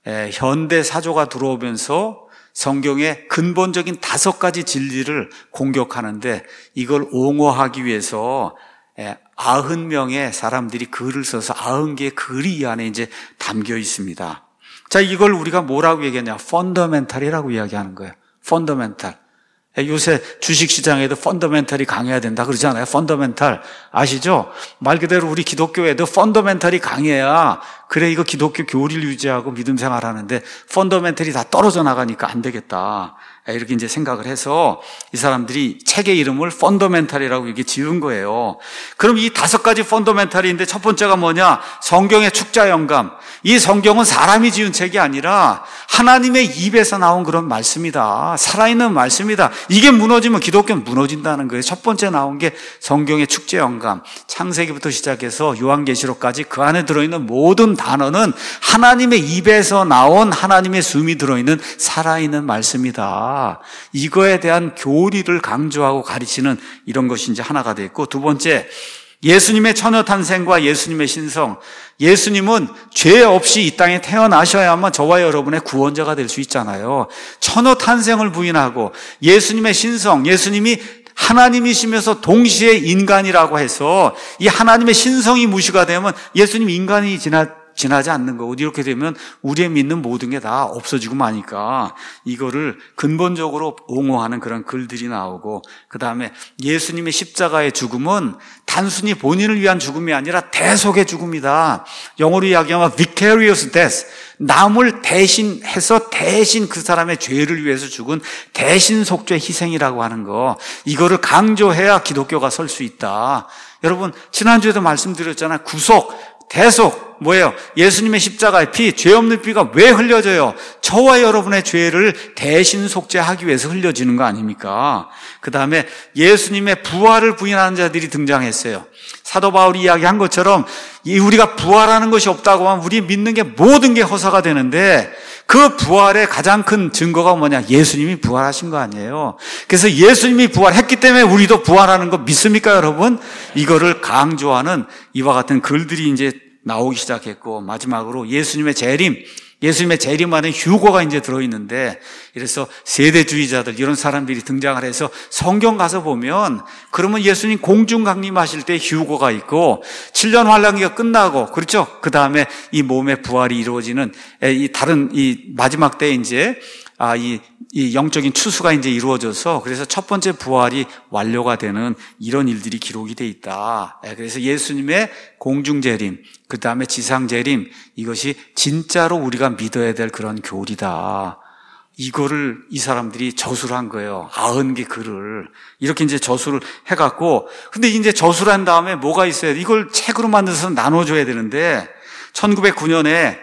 현대 사조가 들어오면서 성경의 근본적인 다섯 가지 진리를 공격하는데 이걸 옹호하기 위해서 아흔 명의 사람들이 글을 써서 아흔 개의 글이 이 안에 이제 담겨 있습니다. 자, 이걸 우리가 뭐라고 얘기하냐? 펀더멘탈이라고 이야기하는 거예요. 펀더멘탈. 요새 주식시장에도 펀더멘탈이 강해야 된다 그러잖아요. 펀더멘탈 아시죠? 말 그대로 우리 기독교에도 펀더멘탈이 강해야 그래 이거 기독교 교리를 유지하고 믿음 생활하는데 펀더멘탈이 다 떨어져 나가니까 안 되겠다. 이렇게 이제 생각을 해서 이 사람들이 책의 이름을 펀더멘탈이라고 이렇게 지은 거예요. 그럼 이 다섯 가지 펀더멘탈인데 첫 번째가 뭐냐? 성경의 축자 영감. 이 성경은 사람이 지은 책이 아니라 하나님의 입에서 나온 그런 말씀이다. 살아있는 말씀이다. 이게 무너지면 기독교는 무너진다는 거예요. 첫 번째 나온 게 성경의 축제 영감, 창세기부터 시작해서 요한계시록까지 그 안에 들어있는 모든 단어는 하나님의 입에서 나온 하나님의 숨이 들어있는 살아있는 말씀이다. 이거에 대한 교리를 강조하고 가르치는 이런 것이 이제 하나가 됐고, 두 번째, 예수님의 처녀 탄생과 예수님의 신성. 예수님은 죄 없이 이 땅에 태어나셔야만 저와 여러분의 구원자가 될 수 있잖아요. 처녀 탄생을 부인하고 예수님의 신성, 예수님이 하나님이시면서 동시에 인간이라고 해서 이 하나님의 신성이 무시가 되면 예수님 인간이 지나 지나지 않는 거고, 이렇게 되면 우리의 믿는 모든 게 다 없어지고 마니까 이거를 근본적으로 옹호하는 그런 글들이 나오고, 그 다음에 예수님의 십자가의 죽음은 단순히 본인을 위한 죽음이 아니라 대속의 죽음이다. 영어로 이야기하면 vicarious death, 남을 대신해서 대신 그 사람의 죄를 위해서 죽은 대신 속죄 희생이라고 하는 거, 이거를 강조해야 기독교가 설 수 있다. 여러분, 지난주에도 말씀드렸잖아요. 구속, 대속, 뭐예요? 예수님의 십자가의 피, 죄 없는 피가 왜 흘려져요? 저와 여러분의 죄를 대신 속죄하기 위해서 흘려지는 거 아닙니까? 그 다음에 예수님의 부활을 부인하는 자들이 등장했어요. 사도 바울이 이야기한 것처럼 우리가 부활하는 것이 없다고 하면 우리 믿는 게 모든 게 허사가 되는데, 그 부활의 가장 큰 증거가 뭐냐? 예수님이 부활하신 거 아니에요. 그래서 예수님이 부활했기 때문에 우리도 부활하는 거 믿습니까, 여러분? 이거를 강조하는 이와 같은 글들이 이제 나오기 시작했고, 마지막으로 예수님의 재림, 예수님의 재림 안에 휴거가 이제 들어있는데, 이래서 세대주의자들 이런 사람들이 등장을 해서 성경 가서 보면, 그러면 예수님 공중 강림하실 때 휴거가 있고 칠 년 환란기가 끝나고, 그렇죠? 그 다음에 이 몸의 부활이 이루어지는 이 다른 이 마지막 때 이제 아, 이, 이 영적인 추수가 이제 이루어져서, 그래서 첫 번째 부활이 완료가 되는 이런 일들이 기록이 돼 있다. 그래서 예수님의 공중재림, 그 다음에 지상재림, 이것이 진짜로 우리가 믿어야 될 그런 교리다. 이거를 이 사람들이 저수를 한 거예요. 아흔 개 글을. 이렇게 이제 저수를 해갖고, 근데 이제 저수를 한 다음에 뭐가 있어야 돼? 이걸 책으로 만들어서 나눠줘야 되는데, 천구백구 년에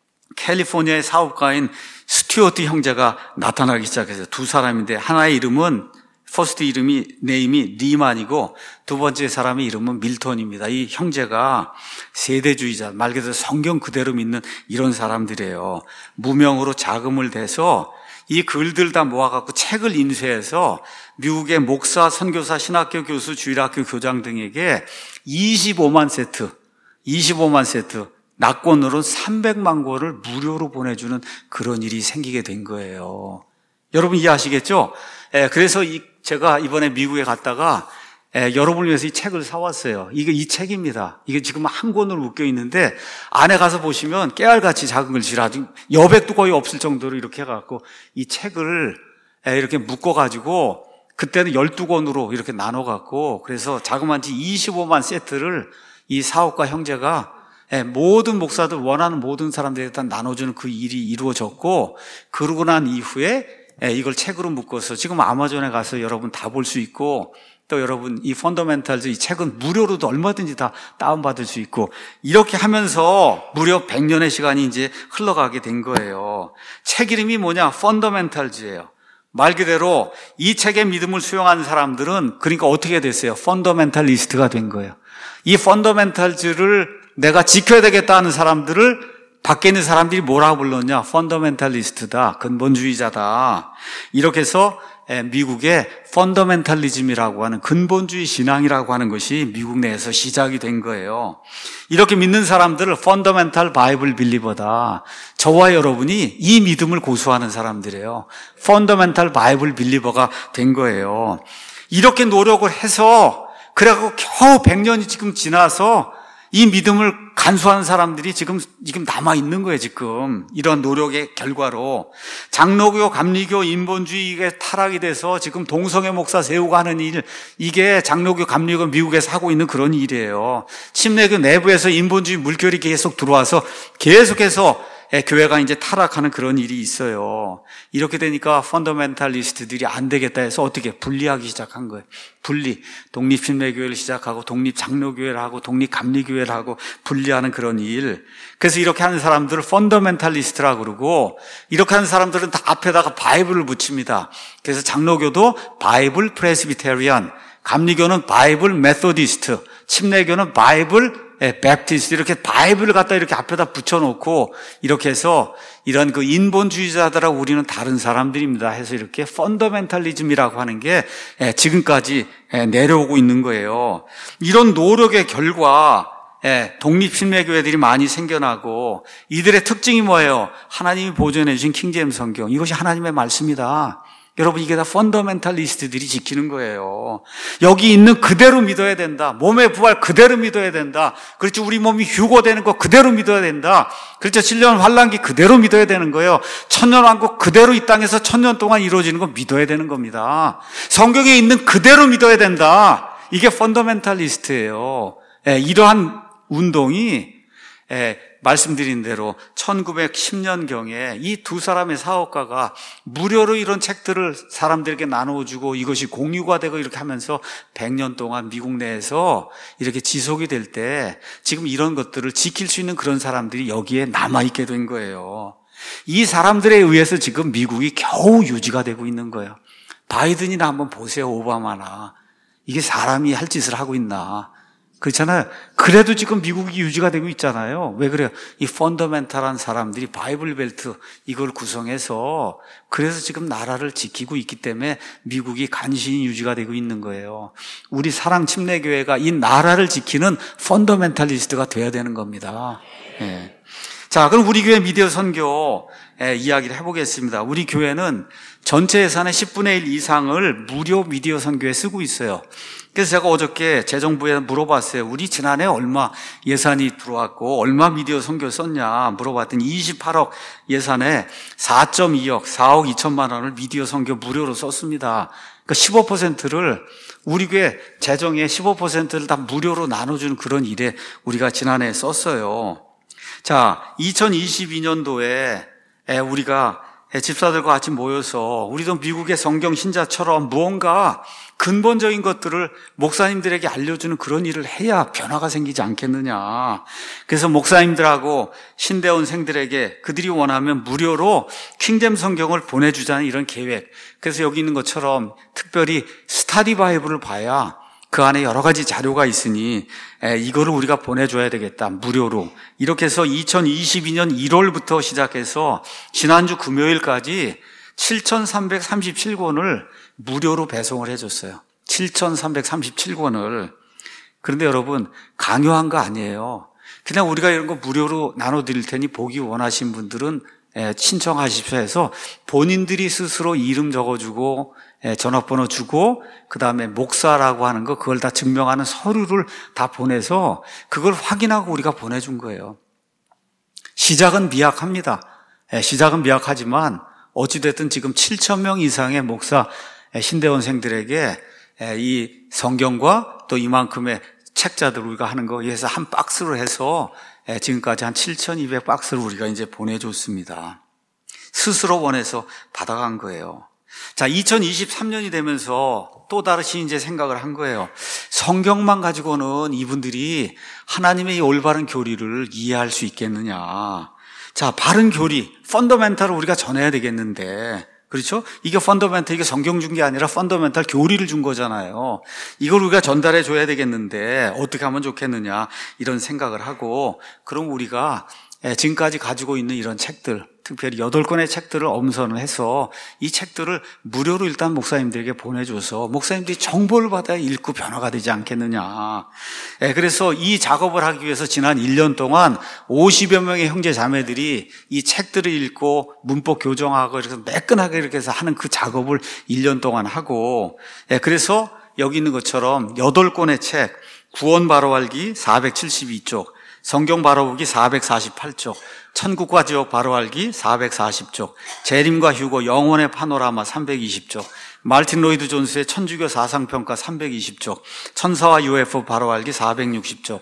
캘리포니아의 사업가인 스튜어트 형제가 나타나기 시작했어요. 두 사람인데, 하나의 이름은, 퍼스트 이름이, 네임이 리만이고, 두 번째 사람의 이름은 밀턴입니다. 이 형제가 세대주의자, 말 그대로 성경 그대로 믿는 이런 사람들이에요. 무명으로 자금을 대서 이 글들 다 모아갖고 책을 인쇄해서 미국의 목사, 선교사, 신학교 교수, 주일학교 교장 등에게 이십오만 세트, 이십오만 세트, 낙권으로 삼백만 권을 무료로 보내주는 그런 일이 생기게 된 거예요. 여러분 이해하시겠죠? 예, 그래서 이, 제가 이번에 미국에 갔다가 예, 여러분을 위해서 이 책을 사왔어요. 이게 이 책입니다. 이게 지금 한 권으로 묶여 있는데, 안에 가서 보시면 깨알같이 작은 글씨라 아주 여백도 거의 없을 정도로 이렇게 해갖고 이 책을 예, 이렇게 묶어가지고, 그때는 열두 권으로 이렇게 나눠갖고, 그래서 자그마치 이십오만 세트를 이 사업가 형제가 예, 모든 목사들, 원하는 모든 사람들에게 다 나눠주는 그 일이 이루어졌고, 그러고 난 이후에 예, 이걸 책으로 묶어서 지금 아마존에 가서 여러분 다 볼 수 있고, 또 여러분 이 펀더멘탈즈 이 책은 무료로도 얼마든지 다 다운받을 수 있고, 이렇게 하면서 무려 백 년의 시간이 이제 흘러가게 된 거예요. 책 이름이 뭐냐? 펀더멘탈즈예요. 말 그대로 이 책의 믿음을 수용한 사람들은 그러니까 어떻게 됐어요? 펀더멘탈리스트가 된 거예요. 이 펀더멘탈즈를 내가 지켜야 되겠다 하는 사람들을 밖에 있는 사람들이 뭐라고 불렀냐? 펀더멘탈리스트다, 근본주의자다. 이렇게 해서 미국의 펀더멘탈리즘이라고 하는 근본주의 신앙이라고 하는 것이 미국 내에서 시작이 된 거예요. 이렇게 믿는 사람들을 펀더멘탈 바이블 빌리버다. 저와 여러분이 이 믿음을 고수하는 사람들이에요. 펀더멘탈 바이블 빌리버가 된 거예요. 이렇게 노력을 해서, 그래갖고 겨우 백 년이 지금 지나서 이 믿음을 간수하는 사람들이 지금, 지금 남아있는 거예요, 지금. 이런 노력의 결과로. 장로교, 감리교, 인본주의가 타락이 돼서 지금 동성애 목사 세우고 하는 일, 이게 장로교, 감리교 미국에서 하고 있는 그런 일이에요. 침례교 내부에서 인본주의 물결이 계속 들어와서 계속해서 교회가 이제 타락하는 그런 일이 있어요. 이렇게 되니까 펀더멘탈리스트들이 안 되겠다 해서 어떻게 분리하기 시작한 거예요. 분리. 독립신매교회를 시작하고 독립장로교회를 하고 독립감리교회를 하고 분리하는 그런 일. 그래서 이렇게 하는 사람들을 펀더멘탈리스트라고 그러고, 이렇게 하는 사람들은 다 앞에다가 바이블을 붙입니다. 그래서 장로교도 바이블 프레스비테리안, 감리교는 바이블 메소디스트, 침례교는 바이블 베프티스트, 이렇게 바이블을 갖다 이렇게 앞에다 붙여놓고 이렇게 해서 이런 그 인본주의자들하고 우리는 다른 사람들입니다 해서 이렇게 펀더멘탈리즘이라고 하는 게 지금까지 내려오고 있는 거예요. 이런 노력의 결과 독립신매교회들이 많이 생겨나고, 이들의 특징이 뭐예요? 하나님이 보존해 주신 킹제임스 성경, 이것이 하나님의 말씀이다. 여러분, 이게 다 펀더멘탈리스트들이 지키는 거예요. 여기 있는 그대로 믿어야 된다. 몸의 부활 그대로 믿어야 된다. 그렇죠. 우리 몸이 휴고되는 거 그대로 믿어야 된다. 그렇죠. 칠년 환란기 그대로 믿어야 되는 거예요. 천년왕국 그대로 이 땅에서 천년 동안 이루어지는 거 믿어야 되는 겁니다. 성경에 있는 그대로 믿어야 된다. 이게 펀더멘탈리스트예요. 예, 이러한 운동이 예, 말씀드린 대로 천구백십 년경에 이 두 사람의 사업가가 무료로 이런 책들을 사람들에게 나눠주고 이것이 공유가 되고 이렇게 하면서 백 년 동안 미국 내에서 이렇게 지속이 될 때 지금 이런 것들을 지킬 수 있는 그런 사람들이 여기에 남아있게 된 거예요. 이 사람들에 의해서 지금 미국이 겨우 유지가 되고 있는 거예요. 바이든이나 한번 보세요. 오바마나. 이게 사람이 할 짓을 하고 있나. 그렇잖아요. 그래도 지금 미국이 유지가 되고 있잖아요. 왜 그래요? 이 펀더멘탈한 사람들이 바이블 벨트 이걸 구성해서 그래서 지금 나라를 지키고 있기 때문에 미국이 간신히 유지가 되고 있는 거예요. 우리 사랑침례교회가 이 나라를 지키는 펀더멘탈리스트가 돼야 되는 겁니다. 네. 자, 그럼 우리 교회 미디어 선교 이야기를 해보겠습니다. 우리 교회는 전체 예산의 십분의 일 이상을 무료 미디어 선교에 쓰고 있어요. 그래서 제가 어저께 재정부에 물어봤어요. 우리 지난해 얼마 예산이 들어왔고 얼마 미디어 선교 썼냐 물어봤더니 이십팔억 예산에 사점이억, 사억 이천만 원을 미디어 선교 무료로 썼습니다. 그러니까 십오 퍼센트를 우리 교회 재정의 십오 퍼센트를 다 무료로 나눠주는 그런 일에 우리가 지난해 썼어요. 자, 이천이십이 년도에 우리가 집사들과 같이 모여서 우리도 미국의 성경 신자처럼 무언가 근본적인 것들을 목사님들에게 알려주는 그런 일을 해야 변화가 생기지 않겠느냐. 그래서 목사님들하고 신대원생들에게 그들이 원하면 무료로 킹제임스 성경을 보내주자는 이런 계획. 그래서 여기 있는 것처럼 특별히 스타디 바이블을 봐야 그 안에 여러 가지 자료가 있으니 이거를 우리가 보내줘야 되겠다. 무료로. 이렇게 해서 이천이십이 년 일월부터 시작해서 지난주 금요일까지 칠천삼백삼십칠 권을 무료로 배송을 해줬어요. 칠천삼백삼십칠 권을. 그런데 여러분, 강요한 거 아니에요. 그냥 우리가 이런 거 무료로 나눠드릴 테니 보기 원하신 분들은 신청하십시오 해서 본인들이 스스로 이름 적어주고 전화번호 주고 그 다음에 목사라고 하는 거 그걸 다 증명하는 서류를 다 보내서 그걸 확인하고 우리가 보내준 거예요. 시작은 미약합니다. 시작은 미약하지만 어찌됐든 지금 칠천 명 이상의 목사 신대원생들에게 이 성경과 또 이만큼의 책자들 우리가 하는 거 위해서 한 박스로 해서 지금까지 한 칠천이백 박스를 우리가 이제 보내줬습니다. 스스로 원해서 받아간 거예요. 자, 이천이십삼 년이 되면서 또 다르신 이제 생각을 한 거예요. 성경만 가지고는 이분들이 하나님의 이 올바른 교리를 이해할 수 있겠느냐. 자, 바른 교리, 펀더멘탈을 우리가 전해야 되겠는데, 그렇죠? 이게 펀더멘탈, 이게 성경 준 게 아니라 펀더멘탈 교리를 준 거잖아요. 이걸 우리가 전달해 줘야 되겠는데 어떻게 하면 좋겠느냐 이런 생각을 하고, 그럼 우리가 지금까지 가지고 있는 이런 책들, 특별히 여덟 권의 책들을 엄선을 해서 이 책들을 무료로 일단 목사님들에게 보내줘서 목사님들이 정보를 받아야 읽고 변화가 되지 않겠느냐. 그래서 이 작업을 하기 위해서 지난 일 년 동안 오십여 명의 형제 자매들이 이 책들을 읽고 문법 교정하고 이렇게 매끈하게 이렇게 해서 하는 그 작업을 일 년 동안 하고, 그래서 여기 있는 것처럼 여덟 권의 책, 구원 바로 알기 사백칠십이 쪽, 성경 바로 보기 사백사십팔 쪽, 천국과 지옥 바로 알기 사백사십 쪽, 재림과 휴거 영혼의 파노라마 삼백이십 쪽, 말틴 로이드 존스의 천주교 사상평가 삼백이십 쪽, 천사와 유에프오 바로 알기 사백육십 쪽,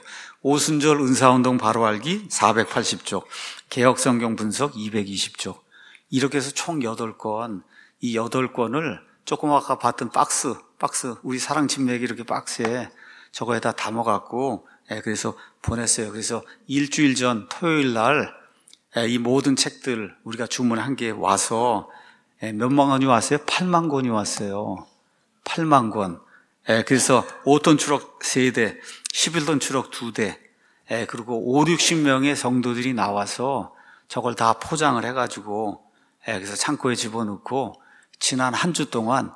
오순절 은사운동 바로 알기 사백팔십 쪽, 개혁성경 분석 이백이십 쪽, 이렇게 해서 총 여덟 권, 이 여덟 권을 조금 아까 봤던 박스, 박스, 우리 사랑 침례기 이렇게 박스에 저거에다 담아갖고, 예, 그래서 보냈어요. 그래서 일주일 전 토요일 날, 예, 이 모든 책들 우리가 주문한 게 와서, 예, 몇만 권이 왔어요? 팔만 권이 왔어요. 팔만 권. 예, 그래서 오 톤 트럭 세 대, 십일 톤 트럭 두 대, 예, 그리고 오십, 육십 명의 성도들이 나와서 저걸 다 포장을 해가지고, 예, 그래서 창고에 집어넣고, 지난 한 주 동안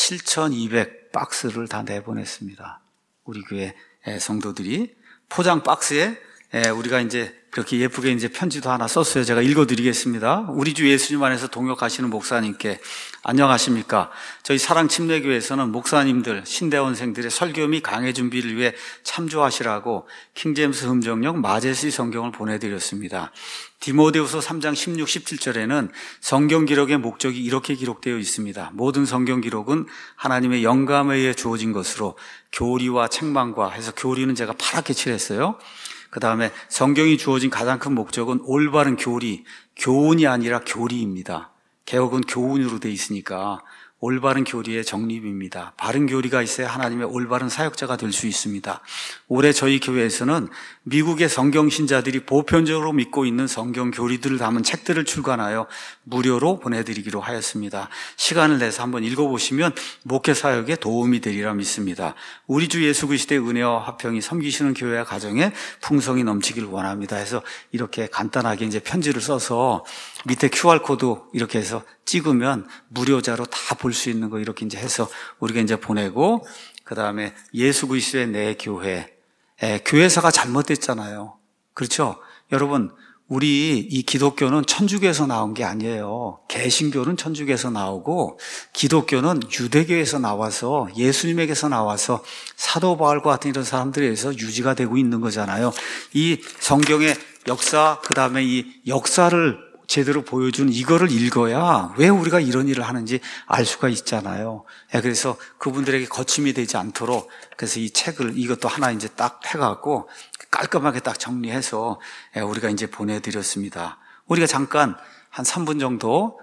칠천이백 박스를 다 내보냈습니다. 우리 교회 성도들이 포장 박스에 우리가 이제 그렇게 예쁘게 이제 편지도 하나 썼어요. 제가 읽어드리겠습니다. 우리 주 예수님 안에서 동역하시는 목사님께 안녕하십니까? 저희 사랑 침례교회에서는 목사님들, 신대원생들의 설교 및 강해 준비를 위해 참조하시라고 킹제임스 흠정역 마제시 성경을 보내드렸습니다. 디모데후서 삼 장 십육, 십칠 절에는 성경 기록의 목적이 이렇게 기록되어 있습니다. 모든 성경 기록은 하나님의 영감에 의해 주어진 것으로 교리와 책망과 해서 교리는 제가 파랗게 칠했어요. 그 다음에 성경이 주어진 가장 큰 목적은 올바른 교리, 교훈이 아니라 교리입니다. 개혁은 교훈으로 돼 있으니까 올바른 교리의 정립입니다. 바른 교리가 있어야 하나님의 올바른 사역자가 될 수 있습니다. 올해 저희 교회에서는 미국의 성경신자들이 보편적으로 믿고 있는 성경 교리들을 담은 책들을 출간하여 무료로 보내드리기로 하였습니다. 시간을 내서 한번 읽어보시면 목회 사역에 도움이 되리라 믿습니다. 우리 주 예수 그리스도의 은혜와 화평이 섬기시는 교회와 가정에 풍성이 넘치기를 원합니다. 해서 이렇게 간단하게 이제 편지를 써서 밑에 큐알코드 이렇게 해서 찍으면 무료자로 다 볼 수 있는 거 이렇게 이제 해서 우리가 이제 보내고, 그 다음에 예수 그리스도의 내 교회, 에, 교회사가 잘못됐잖아요. 그렇죠? 여러분, 우리 이 기독교는 천주교에서 나온 게 아니에요. 개신교는 천주교에서 나오고 기독교는 유대교에서 나와서 예수님에게서 나와서 사도 바울과 같은 이런 사람들에 의해서 유지가 되고 있는 거잖아요. 이 성경의 역사, 그 다음에 이 역사를 제대로 보여준 이거를 읽어야 왜 우리가 이런 일을 하는지 알 수가 있잖아요. 그래서 그분들에게 거침이 되지 않도록 그래서 이 책을 이것도 하나 이제 딱 해갖고 깔끔하게 딱 정리해서 우리가 이제 보내드렸습니다. 우리가 잠깐 한 삼 분 정도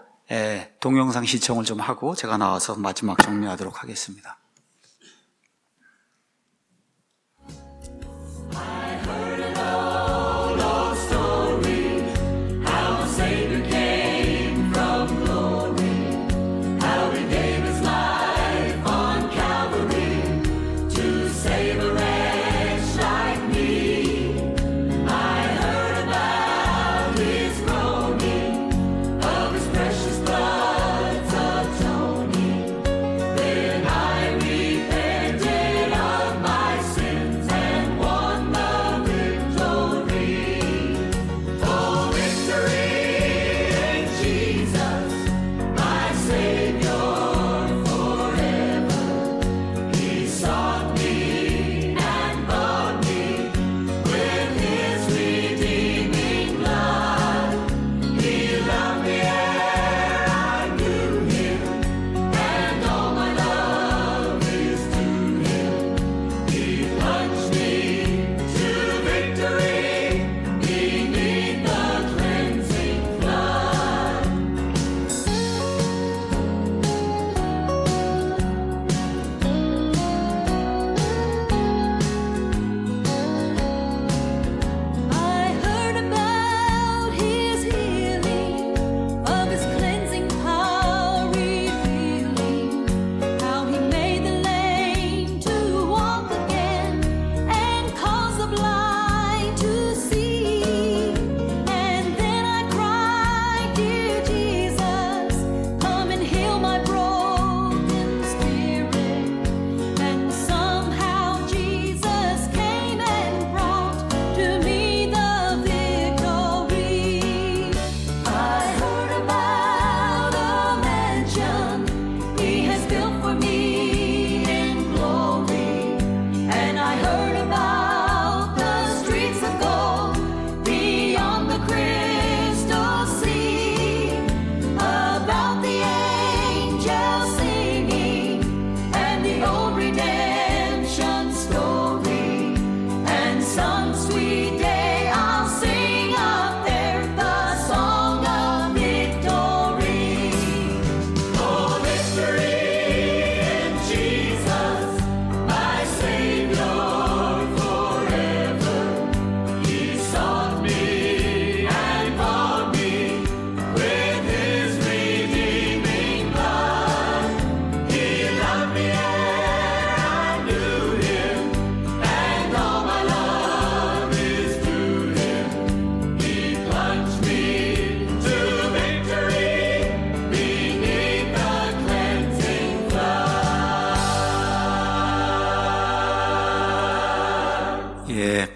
동영상 시청을 좀 하고 제가 나와서 마지막 정리하도록 하겠습니다. I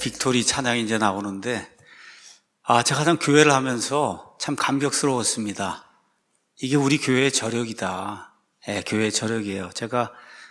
빅토리 찬양이 이제 나오는데, 아, 제가 참 교회를 하면서 참 감격스러웠습니다. 이게 우리 교회의 저력이다. 예, 교회의 저력이에요. 제가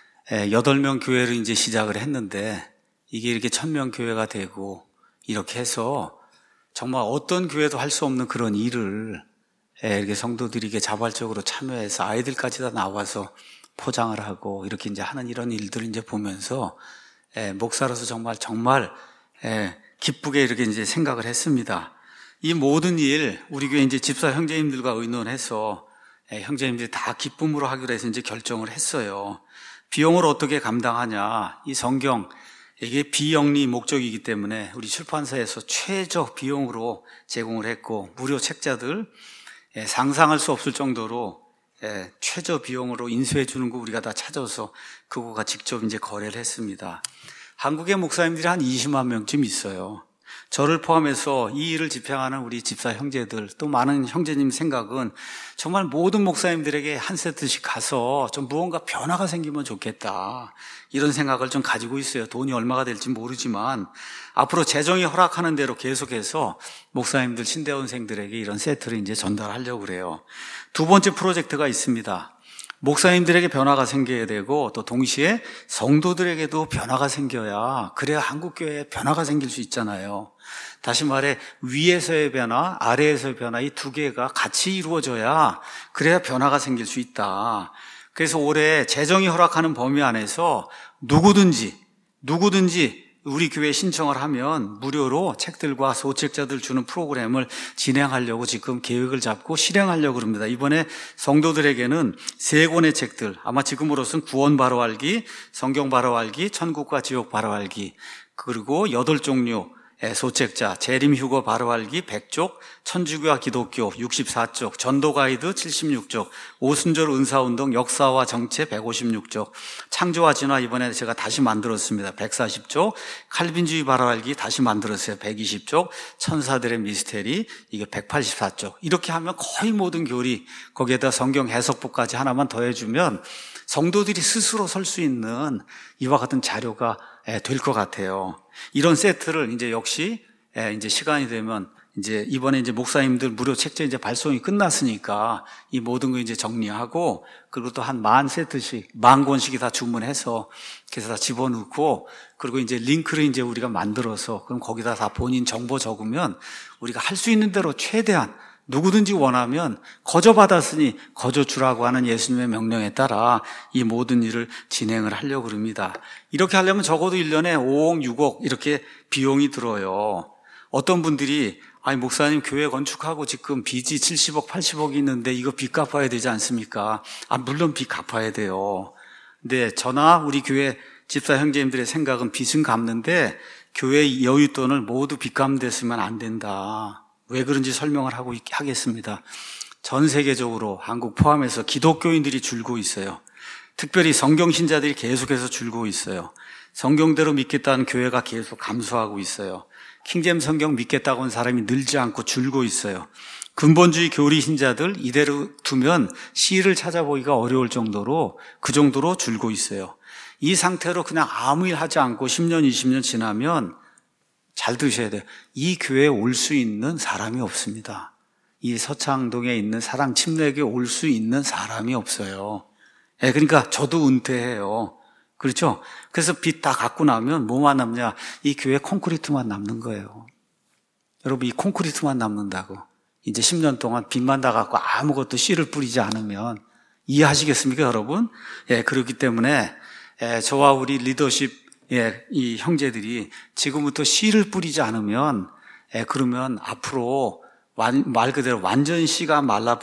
여덟 명 교회를 이제 시작을 했는데, 이게 이렇게 천 명 교회가 되고, 이렇게 해서 정말 어떤 교회도 할 수 없는 그런 일을 예, 이렇게 성도들이 이렇게 자발적으로 참여해서 아이들까지 다 나와서 포장을 하고 이렇게 이제 하는 이런 일들을 이제 보면서 예, 목사로서 정말 정말 예, 기쁘게 이렇게 이제 생각을 했습니다. 이 모든 일 우리 교회 이제 집사 형제님들과 의논해서 예, 형제님들이 다 기쁨으로 하기로 해서 이제 결정을 했어요. 비용을 어떻게 감당하냐? 이 성경 이게 비영리 목적이기 때문에 우리 출판사에서 최저 비용으로 제공을 했고 무료 책자들 예, 상상할 수 없을 정도로 예, 최저 비용으로 인수해 주는 거 우리가 다 찾아서 그거가 직접 이제 거래를 했습니다. 한국의 목사님들이 한 이십만 명쯤 있어요. 저를 포함해서 이 일을 집행하는 우리 집사 형제들 또 많은 형제님 생각은 정말 모든 목사님들에게 한 세트씩 가서 좀 무언가 변화가 생기면 좋겠다 이런 생각을 좀 가지고 있어요. 돈이 얼마가 될지 모르지만 앞으로 재정이 허락하는 대로 계속해서 목사님들 신대원생들에게 이런 세트를 이제 전달하려고 그래요. 두 번째 프로젝트가 있습니다. 목사님들에게 변화가 생겨야 되고 또 동시에 성도들에게도 변화가 생겨야 그래야 한국교회에 변화가 생길 수 있잖아요. 다시 말해 위에서의 변화, 아래에서의 변화 이 두 개가 같이 이루어져야 그래야 변화가 생길 수 있다. 그래서 올해 재정이 허락하는 범위 안에서 누구든지 누구든지 우리 교회에 신청을 하면 무료로 책들과 소책자들 주는 프로그램을 진행하려고 지금 계획을 잡고 실행하려고 합니다. 이번에 성도들에게는 세 권의 책들, 아마 지금으로서는 구원 바로 알기, 성경 바로 알기, 천국과 지옥 바로 알기, 그리고 여덟 종류 소책자, 재림 휴거 바로 알기 백 쪽, 천주교와 기독교 육십사 쪽, 전도 가이드 칠십육 쪽, 오순절 은사운동 역사와 정체 백오십육 쪽, 창조와 진화 이번에 제가 다시 만들었습니다. 백사십 쪽, 칼빈주의 바로 알기 다시 만들었어요. 백이십 쪽, 천사들의 미스테리 이게 백팔십사 쪽. 이렇게 하면 거의 모든 교리 거기에다 성경 해석부까지 하나만 더해주면 성도들이 스스로 설 수 있는 이와 같은 자료가 될 것 같아요. 이런 세트를 이제 역시 이제 시간이 되면 이제 이번에 이제 목사님들 무료 책자 이제 발송이 끝났으니까 이 모든 거 이제 정리하고 그리고 또 한 만 세트씩 만 권씩이 다 주문해서 그래서 다 집어넣고 그리고 이제 링크를 이제 우리가 만들어서 그럼 거기다 다 본인 정보 적으면 우리가 할 수 있는 대로 최대한 누구든지 원하면 거저 받았으니 거저 주라고 하는 예수님의 명령에 따라 이 모든 일을 진행을 하려고 합니다. 이렇게 하려면 적어도 일 년에 오억, 육억 이렇게 비용이 들어요. 어떤 분들이 아니 목사님 교회 건축하고 지금 빚이 칠십억, 팔십억이 있는데 이거 빚 갚아야 되지 않습니까? 아 물론 빚 갚아야 돼요. 근데 저나 우리 교회 집사 형제님들의 생각은 빚은 갚는데 교회 여윳돈을 모두 빚 갚는 데 쓰면 안 된다. 왜 그런지 설명을 하고 하겠습니다. 전 세계적으로 한국 포함해서 기독교인들이 줄고 있어요. 특별히 성경신자들이 계속해서 줄고 있어요. 성경대로 믿겠다는 교회가 계속 감소하고 있어요. 킹제임스 성경 믿겠다고 하는 사람이 늘지 않고 줄고 있어요. 근본주의 교리 신자들 이대로 두면 C를 찾아보기가 어려울 정도로 그 정도로 줄고 있어요. 이 상태로 그냥 아무 일 하지 않고 십 년, 이십 년 지나면 잘 드셔야 돼요. 이 교회에 올 수 있는 사람이 없습니다. 이 서창동에 있는 사랑 침례교에 올 수 있는 사람이 없어요. 예, 그러니까 저도 은퇴해요. 그렇죠? 그래서 빚 다 갚고 나면 뭐만 남냐? 이 교회 콘크리트만 남는 거예요. 여러분 이 콘크리트만 남는다고. 이제 십 년 동안 빚만 다 갚고 아무것도 씨를 뿌리지 않으면 이해하시겠습니까, 여러분? 예, 그렇기 때문에 예, 저와 우리 리더십 예, 이 형제들이 지금부터 씨를 뿌리지 않으면, 예, 그러면 앞으로 완, 말 그대로 완전 씨가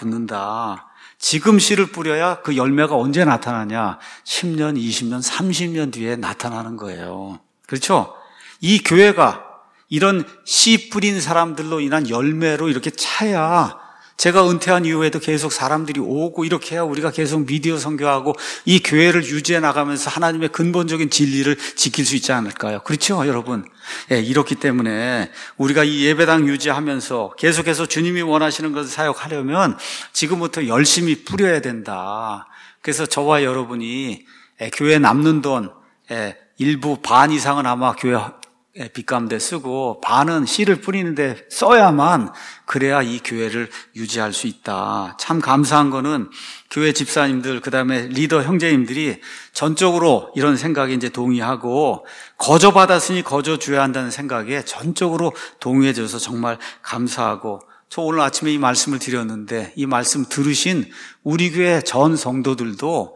말라붙는다. 지금 씨를 뿌려야 그 열매가 언제 나타나냐? 십 년, 이십 년, 삼십 년 뒤에 나타나는 거예요. 그렇죠? 이 교회가 이런 씨 뿌린 사람들로 인한 열매로 이렇게 차야 제가 은퇴한 이후에도 계속 사람들이 오고 이렇게 해야 우리가 계속 미디어 선교하고 이 교회를 유지해 나가면서 하나님의 근본적인 진리를 지킬 수 있지 않을까요? 그렇죠, 여러분? 예, 이렇기 때문에 우리가 이 예배당 유지하면서 계속해서 주님이 원하시는 것을 사역하려면 지금부터 열심히 뿌려야 된다. 그래서 저와 여러분이 예, 교회에 남는 돈 예, 일부 반 이상은 아마 교회 빛 가운데 쓰고 반은 씨를 뿌리는데 써야만 그래야 이 교회를 유지할 수 있다. 참 감사한 거는 교회 집사님들 그다음에 리더 형제님들이 전적으로 이런 생각에 이제 동의하고 거저 받았으니 거저 줘야 한다는 생각에 전적으로 동의해 줘서 정말 감사하고, 저 오늘 아침에 이 말씀을 드렸는데 이 말씀 들으신 우리 교회 전 성도들도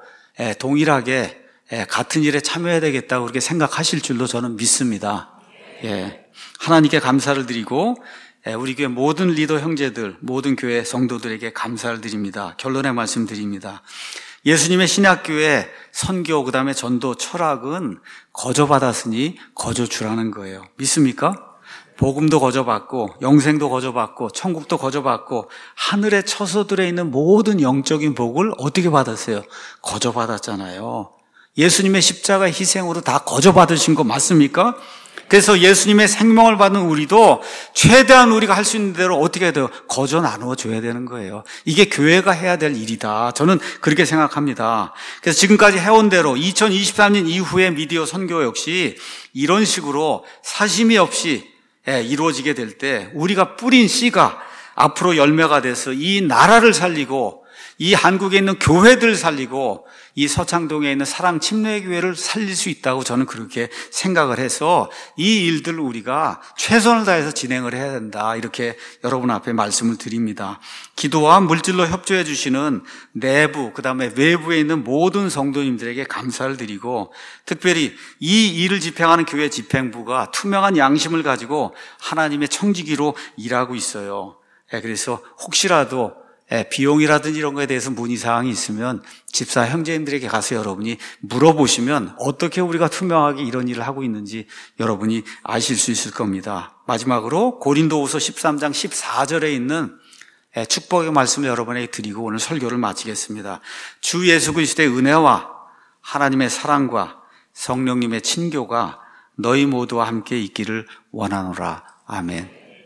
동일하게 같은 일에 참여해야 되겠다고 그렇게 생각하실 줄로 저는 믿습니다. 예, 하나님께 감사를 드리고 우리 교회 모든 리더 형제들, 모든 교회 성도들에게 감사를 드립니다. 결론의 말씀 드립니다. 예수님의 신약교회 선교 그다음에 전도 철학은 거저 받았으니 거저 주라는 거예요. 믿습니까? 복음도 거저 받고 영생도 거저 받고 천국도 거저 받고 하늘의 처소들에 있는 모든 영적인 복을 어떻게 받았어요? 거저 받았잖아요. 예수님의 십자가 희생으로 다 거저 받으신 거 맞습니까? 그래서 예수님의 생명을 받는 우리도 최대한 우리가 할 수 있는 대로 어떻게 해야 돼요? 거저 나누어줘야 되는 거예요. 이게 교회가 해야 될 일이다. 저는 그렇게 생각합니다. 그래서 지금까지 해온 대로 이천이십삼 년 이후의 미디어 선교 역시 이런 식으로 사심이 없이 이루어지게 될 때 우리가 뿌린 씨가 앞으로 열매가 돼서 이 나라를 살리고 이 한국에 있는 교회들 살리고 이 서창동에 있는 사랑 침례교회를 살릴 수 있다고 저는 그렇게 생각을 해서 이 일들을 우리가 최선을 다해서 진행을 해야 된다, 이렇게 여러분 앞에 말씀을 드립니다. 기도와 물질로 협조해 주시는 내부 그다음에 외부에 있는 모든 성도님들에게 감사를 드리고, 특별히 이 일을 집행하는 교회 집행부가 투명한 양심을 가지고 하나님의 청지기로 일하고 있어요. 그래서 혹시라도 비용이라든지 이런 거에 대해서 문의사항이 있으면 집사 형제님들에게 가서 여러분이 물어보시면 어떻게 우리가 투명하게 이런 일을 하고 있는지 여러분이 아실 수 있을 겁니다. 마지막으로 고린도후서 십삼 장 십사 절에 있는 축복의 말씀을 여러분에게 드리고 오늘 설교를 마치겠습니다. 주 예수 그리스도의 은혜와 하나님의 사랑과 성령님의 친교가 너희 모두와 함께 있기를 원하노라. 아멘.